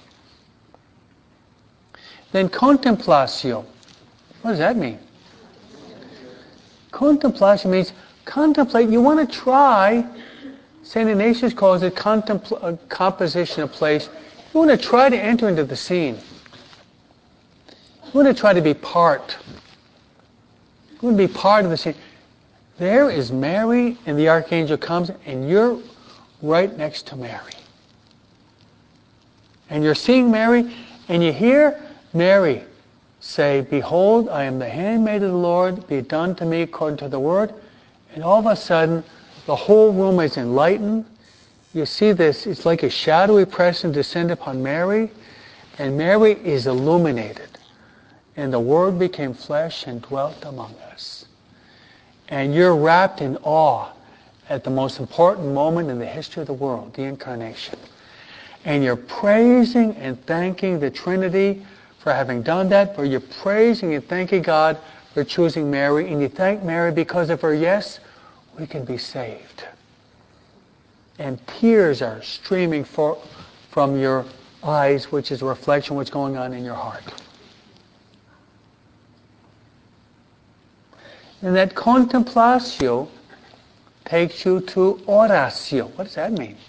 Then contemplatio. What does that mean? Contemplatio means contemplate. You want to try. St. Ignatius calls it composition of place. You want to try to enter into the scene. You want to try to be part. You want to be part of the scene. There is Mary, and the Archangel comes, and you're right next to Mary. And you're seeing Mary, and you hear Mary say, "Behold, I am the handmaid of the Lord, be it done to me according to the word." And all of a sudden, the whole room is enlightened. You see this, it's like a shadowy presence descend upon Mary, and Mary is illuminated. And the Word became flesh and dwelt among us. And you're wrapped in awe at the most important moment in the history of the world, the Incarnation. And you're praising and thanking the Trinity for having done that, but you're praising and thanking God for choosing Mary, and you thank Mary because of her yes, we can be saved. And tears are streaming from your eyes, which is a reflection of what's going on in your heart. And that contemplatio takes you to oración. What does that mean?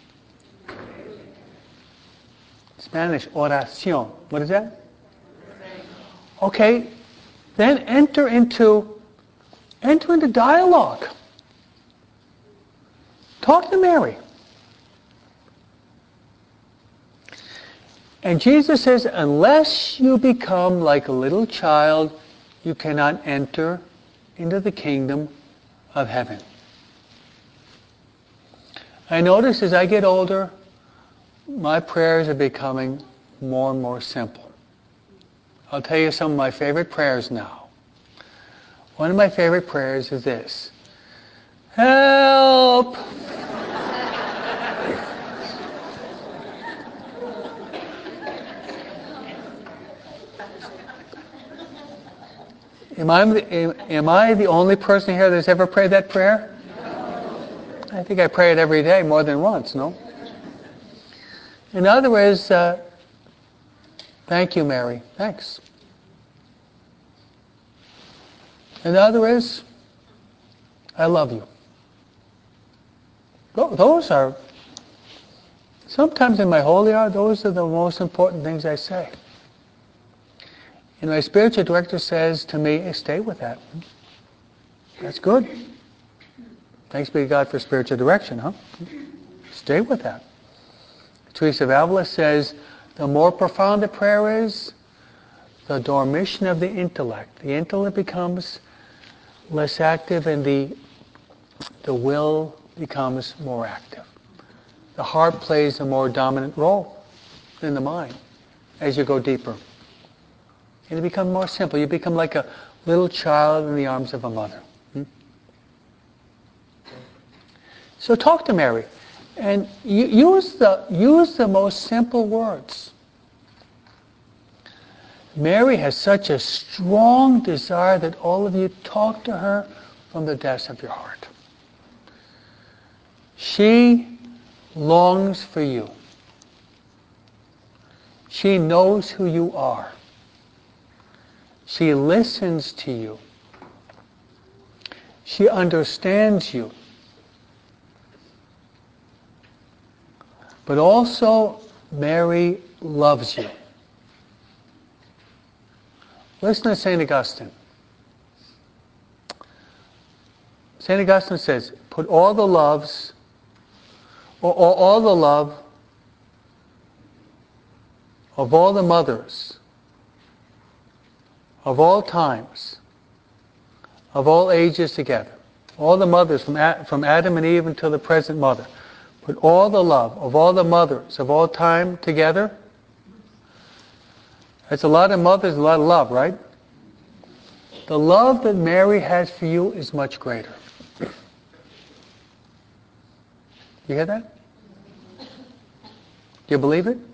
Spanish, oración. What is that? Okay, then enter into dialogue. Talk to Mary. And Jesus says, unless you become like a little child, you cannot enter into the kingdom of heaven. I notice as I get older, my prayers are becoming more and more simple. I'll tell you some of my favorite prayers now. One of my favorite prayers is this. Help! Am I the only person here that's ever prayed that prayer? I think I pray it every day more than once, no? In other words, thank you, Mary. Thanks. In other words, I love you. Those are, sometimes in my holy hour, those are the most important things I say. And my spiritual director says to me, hey, stay with that. That's good. Thanks be to God for spiritual direction, huh? Stay with that. Teresa of Avila says, the more profound the prayer is, the dormition of the intellect. The intellect becomes less active and the will becomes more active. The heart plays a more dominant role than the mind as you go deeper. And you become more simple. You become like a little child in the arms of a mother. So talk to Mary. And use the most simple words. Mary has such a strong desire that all of you talk to her from the depths of your heart. She longs for you. She knows who you are. She listens to you. She understands you. But also, Mary loves you. Listen to St. Augustine. St. Augustine says, put all the love of all the mothers, of all times, of all ages together. All the mothers from Adam and Eve until the present mother. Put all the love of all the mothers of all time together. That's a lot of mothers, a lot of love, right? The love that Mary has for you is much greater. You hear that? Do you believe it?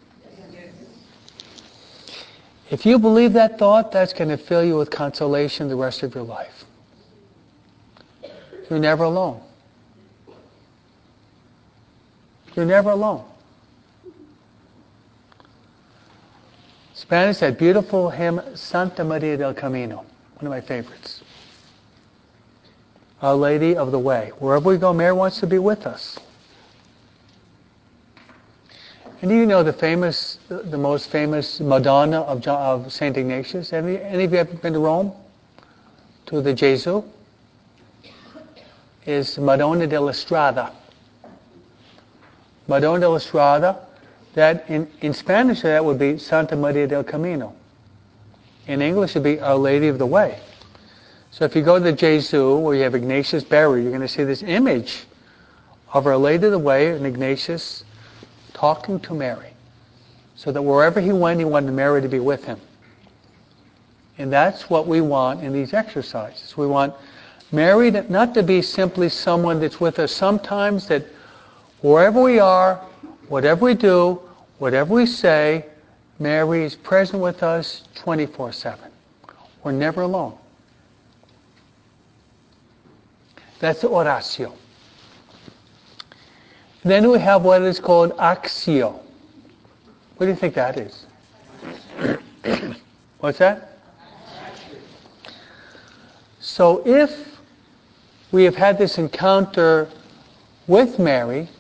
If you believe that thought, that's going to fill you with consolation the rest of your life. You're never alone. You're never alone. Spanish, that beautiful hymn, Santa Maria del Camino, one of my favorites. Our Lady of the Way. Wherever we go, Mary wants to be with us. And do you know the most famous Madonna of St. Ignatius? Any of you ever been to Rome? To the Gesù? Is Madonna della Strada. Madonna della Strada, that in Spanish that would be Santa Maria del Camino. In English it would be Our Lady of the Way. So if you go to the Gesù, where you have Ignatius buried, you're going to see this image of Our Lady of the Way and Ignatius talking to Mary. So that wherever he went, he wanted Mary to be with him. And that's what we want in these exercises. We want Mary not to be simply someone that's with us sometimes, that wherever we are, whatever we do, whatever we say, Mary is present with us 24/7. We're never alone. That's the oratio. Then we have what is called actio. What do you think that is? What's that? So if we have had this encounter with Mary,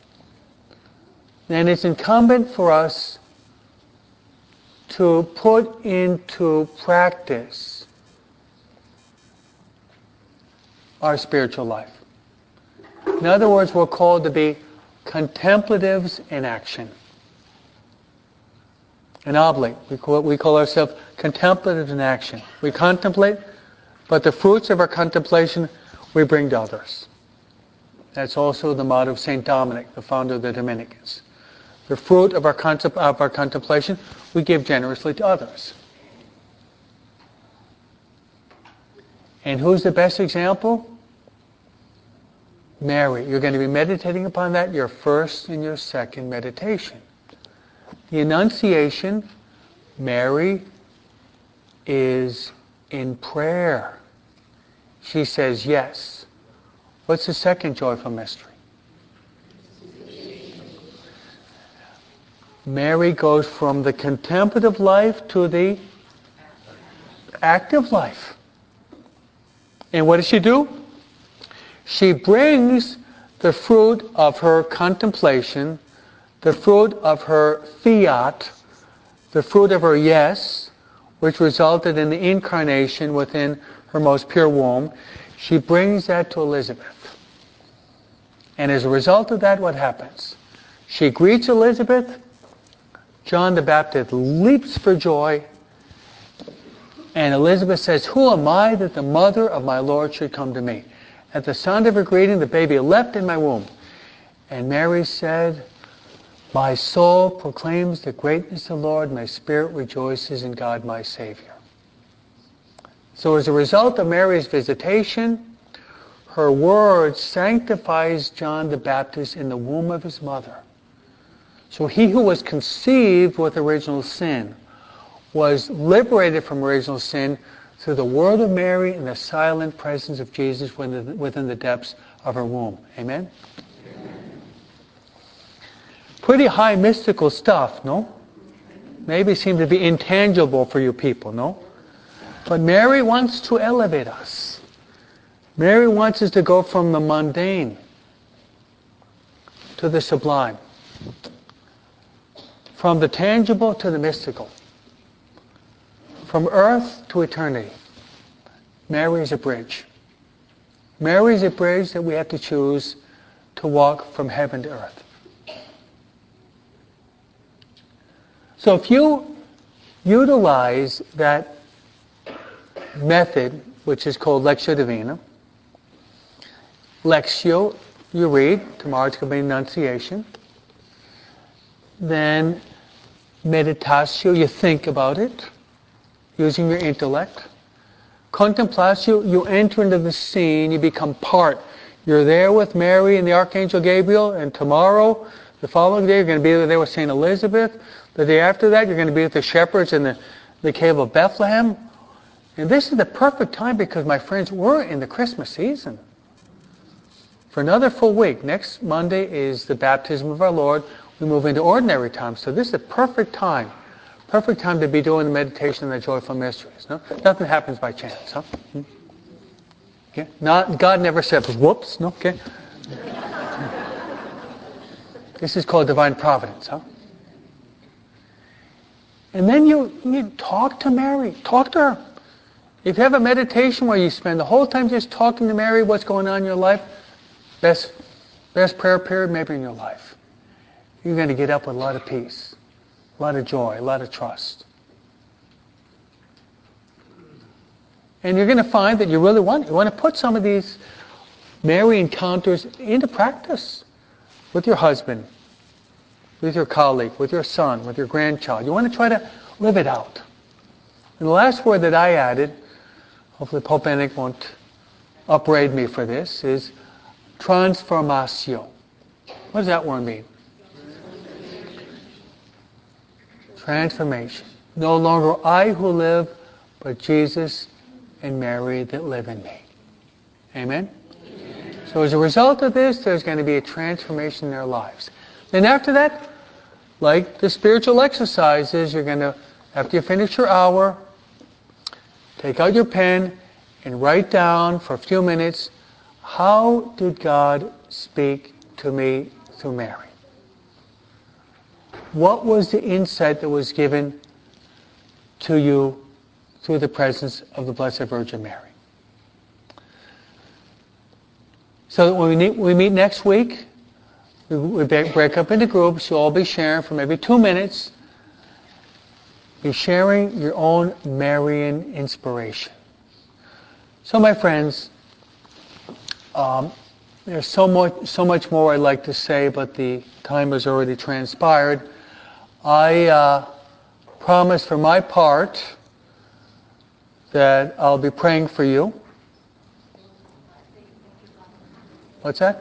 then it's incumbent for us to put into practice our spiritual life. In other words, we're called to be contemplatives in action. An oblate. We call ourselves contemplatives in action. We contemplate, but the fruits of our contemplation we bring to others. That's also the motto of St. Dominic, the founder of the Dominicans. The fruit of our contemplation we give generously to others. And who's the best example? Mary. You're going to be meditating upon that, your first and your second meditation. The Annunciation, Mary is in prayer. She says yes. What's the second joyful mystery? Mary goes from the contemplative life to the active life. And what does she do? She brings the fruit of her contemplation, the fruit of her fiat, the fruit of her yes, which resulted in the incarnation within her most pure womb. She brings that to Elizabeth. And as a result of that, what happens? She greets Elizabeth. John the Baptist leaps for joy. And Elizabeth says, "Who am I that the mother of my Lord should come to me?" At the sound of her greeting, the baby leapt in my womb. And Mary said, "My soul proclaims the greatness of the Lord. My spirit rejoices in God my Savior." So as a result of Mary's visitation, her word sanctifies John the Baptist in the womb of his mother. So he who was conceived with original sin was liberated from original sin through the word of Mary and the silent presence of Jesus within the depths of her womb. Amen? Pretty high mystical stuff, no? Maybe seem to be intangible for you people, no? But Mary wants to elevate us. Mary wants us to go from the mundane to the sublime. From the tangible to the mystical. From earth to eternity. Mary is a bridge. Mary is a bridge that we have to choose to walk from heaven to earth. So if you utilize that method, which is called Lectio Divina, Lectio, you read, tomorrow it's going to be Annunciation. Then Meditatio, you think about it, using your intellect. Contemplatio, you enter into the scene, you become part. You're there with Mary and the Archangel Gabriel, and tomorrow, the following day, you're going to be there with St. Elizabeth. The day after that, you're going to be with the shepherds in the cave of Bethlehem. And this is the perfect time because, my friends, we're in the Christmas season. For another full week. Next Monday is the baptism of our Lord. We move into ordinary time. So this is the perfect time. Perfect time to be doing the meditation and the joyful mysteries. No? Nothing happens by chance. Huh? Okay? God never said, whoops. No? Okay? This is called divine providence. Huh? And then you talk to Mary. Talk to her. If you have a meditation where you spend the whole time just talking to Mary, what's going on in your life, best prayer period maybe in your life. You're going to get up with a lot of peace, a lot of joy, a lot of trust. And you're going to find that you really want to put some of these Mary encounters into practice with your husband, with your colleague, with your son, with your grandchild. You want to try to live it out. And the last word that I added, hopefully Pope Benedict won't upbraid me for this, is transformatio. What does that word mean? Transformation. No longer I who live, but Jesus and Mary that live in me. Amen? So as a result of this, there's going to be a transformation in their lives. Then after that, like the spiritual exercises, you're going to, after you finish your hour, take out your pen and write down for a few minutes, how did God speak to me through Mary? What was the insight that was given to you through the presence of the Blessed Virgin Mary? So that when we meet next week, we break up into groups. You'll all be sharing for maybe 2 minutes. Be sharing your own Marian inspiration. So my friends, there's so much more I'd like to say, but the time has already transpired. I promise for my part that I'll be praying for you. What's that?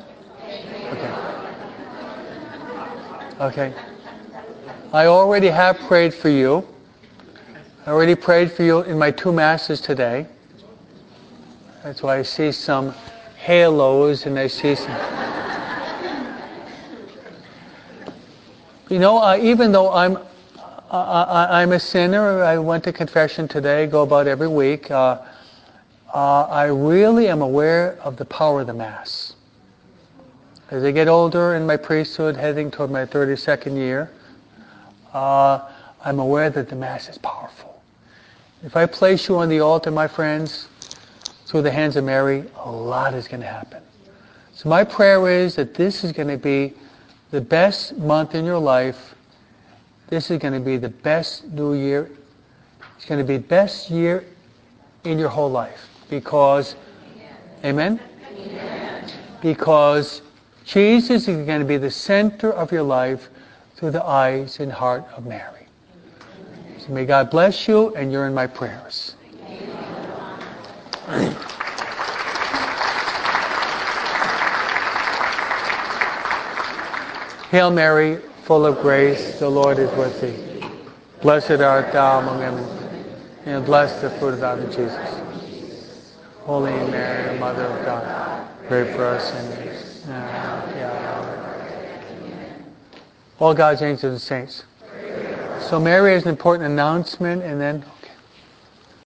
Okay. I already have prayed for you. I already prayed for you in my 2 masses today. That's why I see some halos and I see some... You know, even though I'm a sinner, I went to confession today, go about every week, I really am aware of the power of the Mass. As I get older in my priesthood, heading toward my 32nd year, I'm aware that the Mass is powerful. If I place you on the altar, my friends, through the hands of Mary, a lot is going to happen. So my prayer is that this is going to be the best month in your life. This is going to be the best new year. It's going to be the best year in your whole life. Because, amen? Because Jesus is going to be the center of your life through the eyes and heart of Mary. So may God bless you, and you're in my prayers. Hail Mary, full of grace, the Lord is with thee. Blessed art thou among women, and blessed the fruit of thy womb, Jesus. Holy Mary, Mother of God, pray for us sinners, now and at the hour of our death. All God's angels and saints. So Mary has an important announcement, and then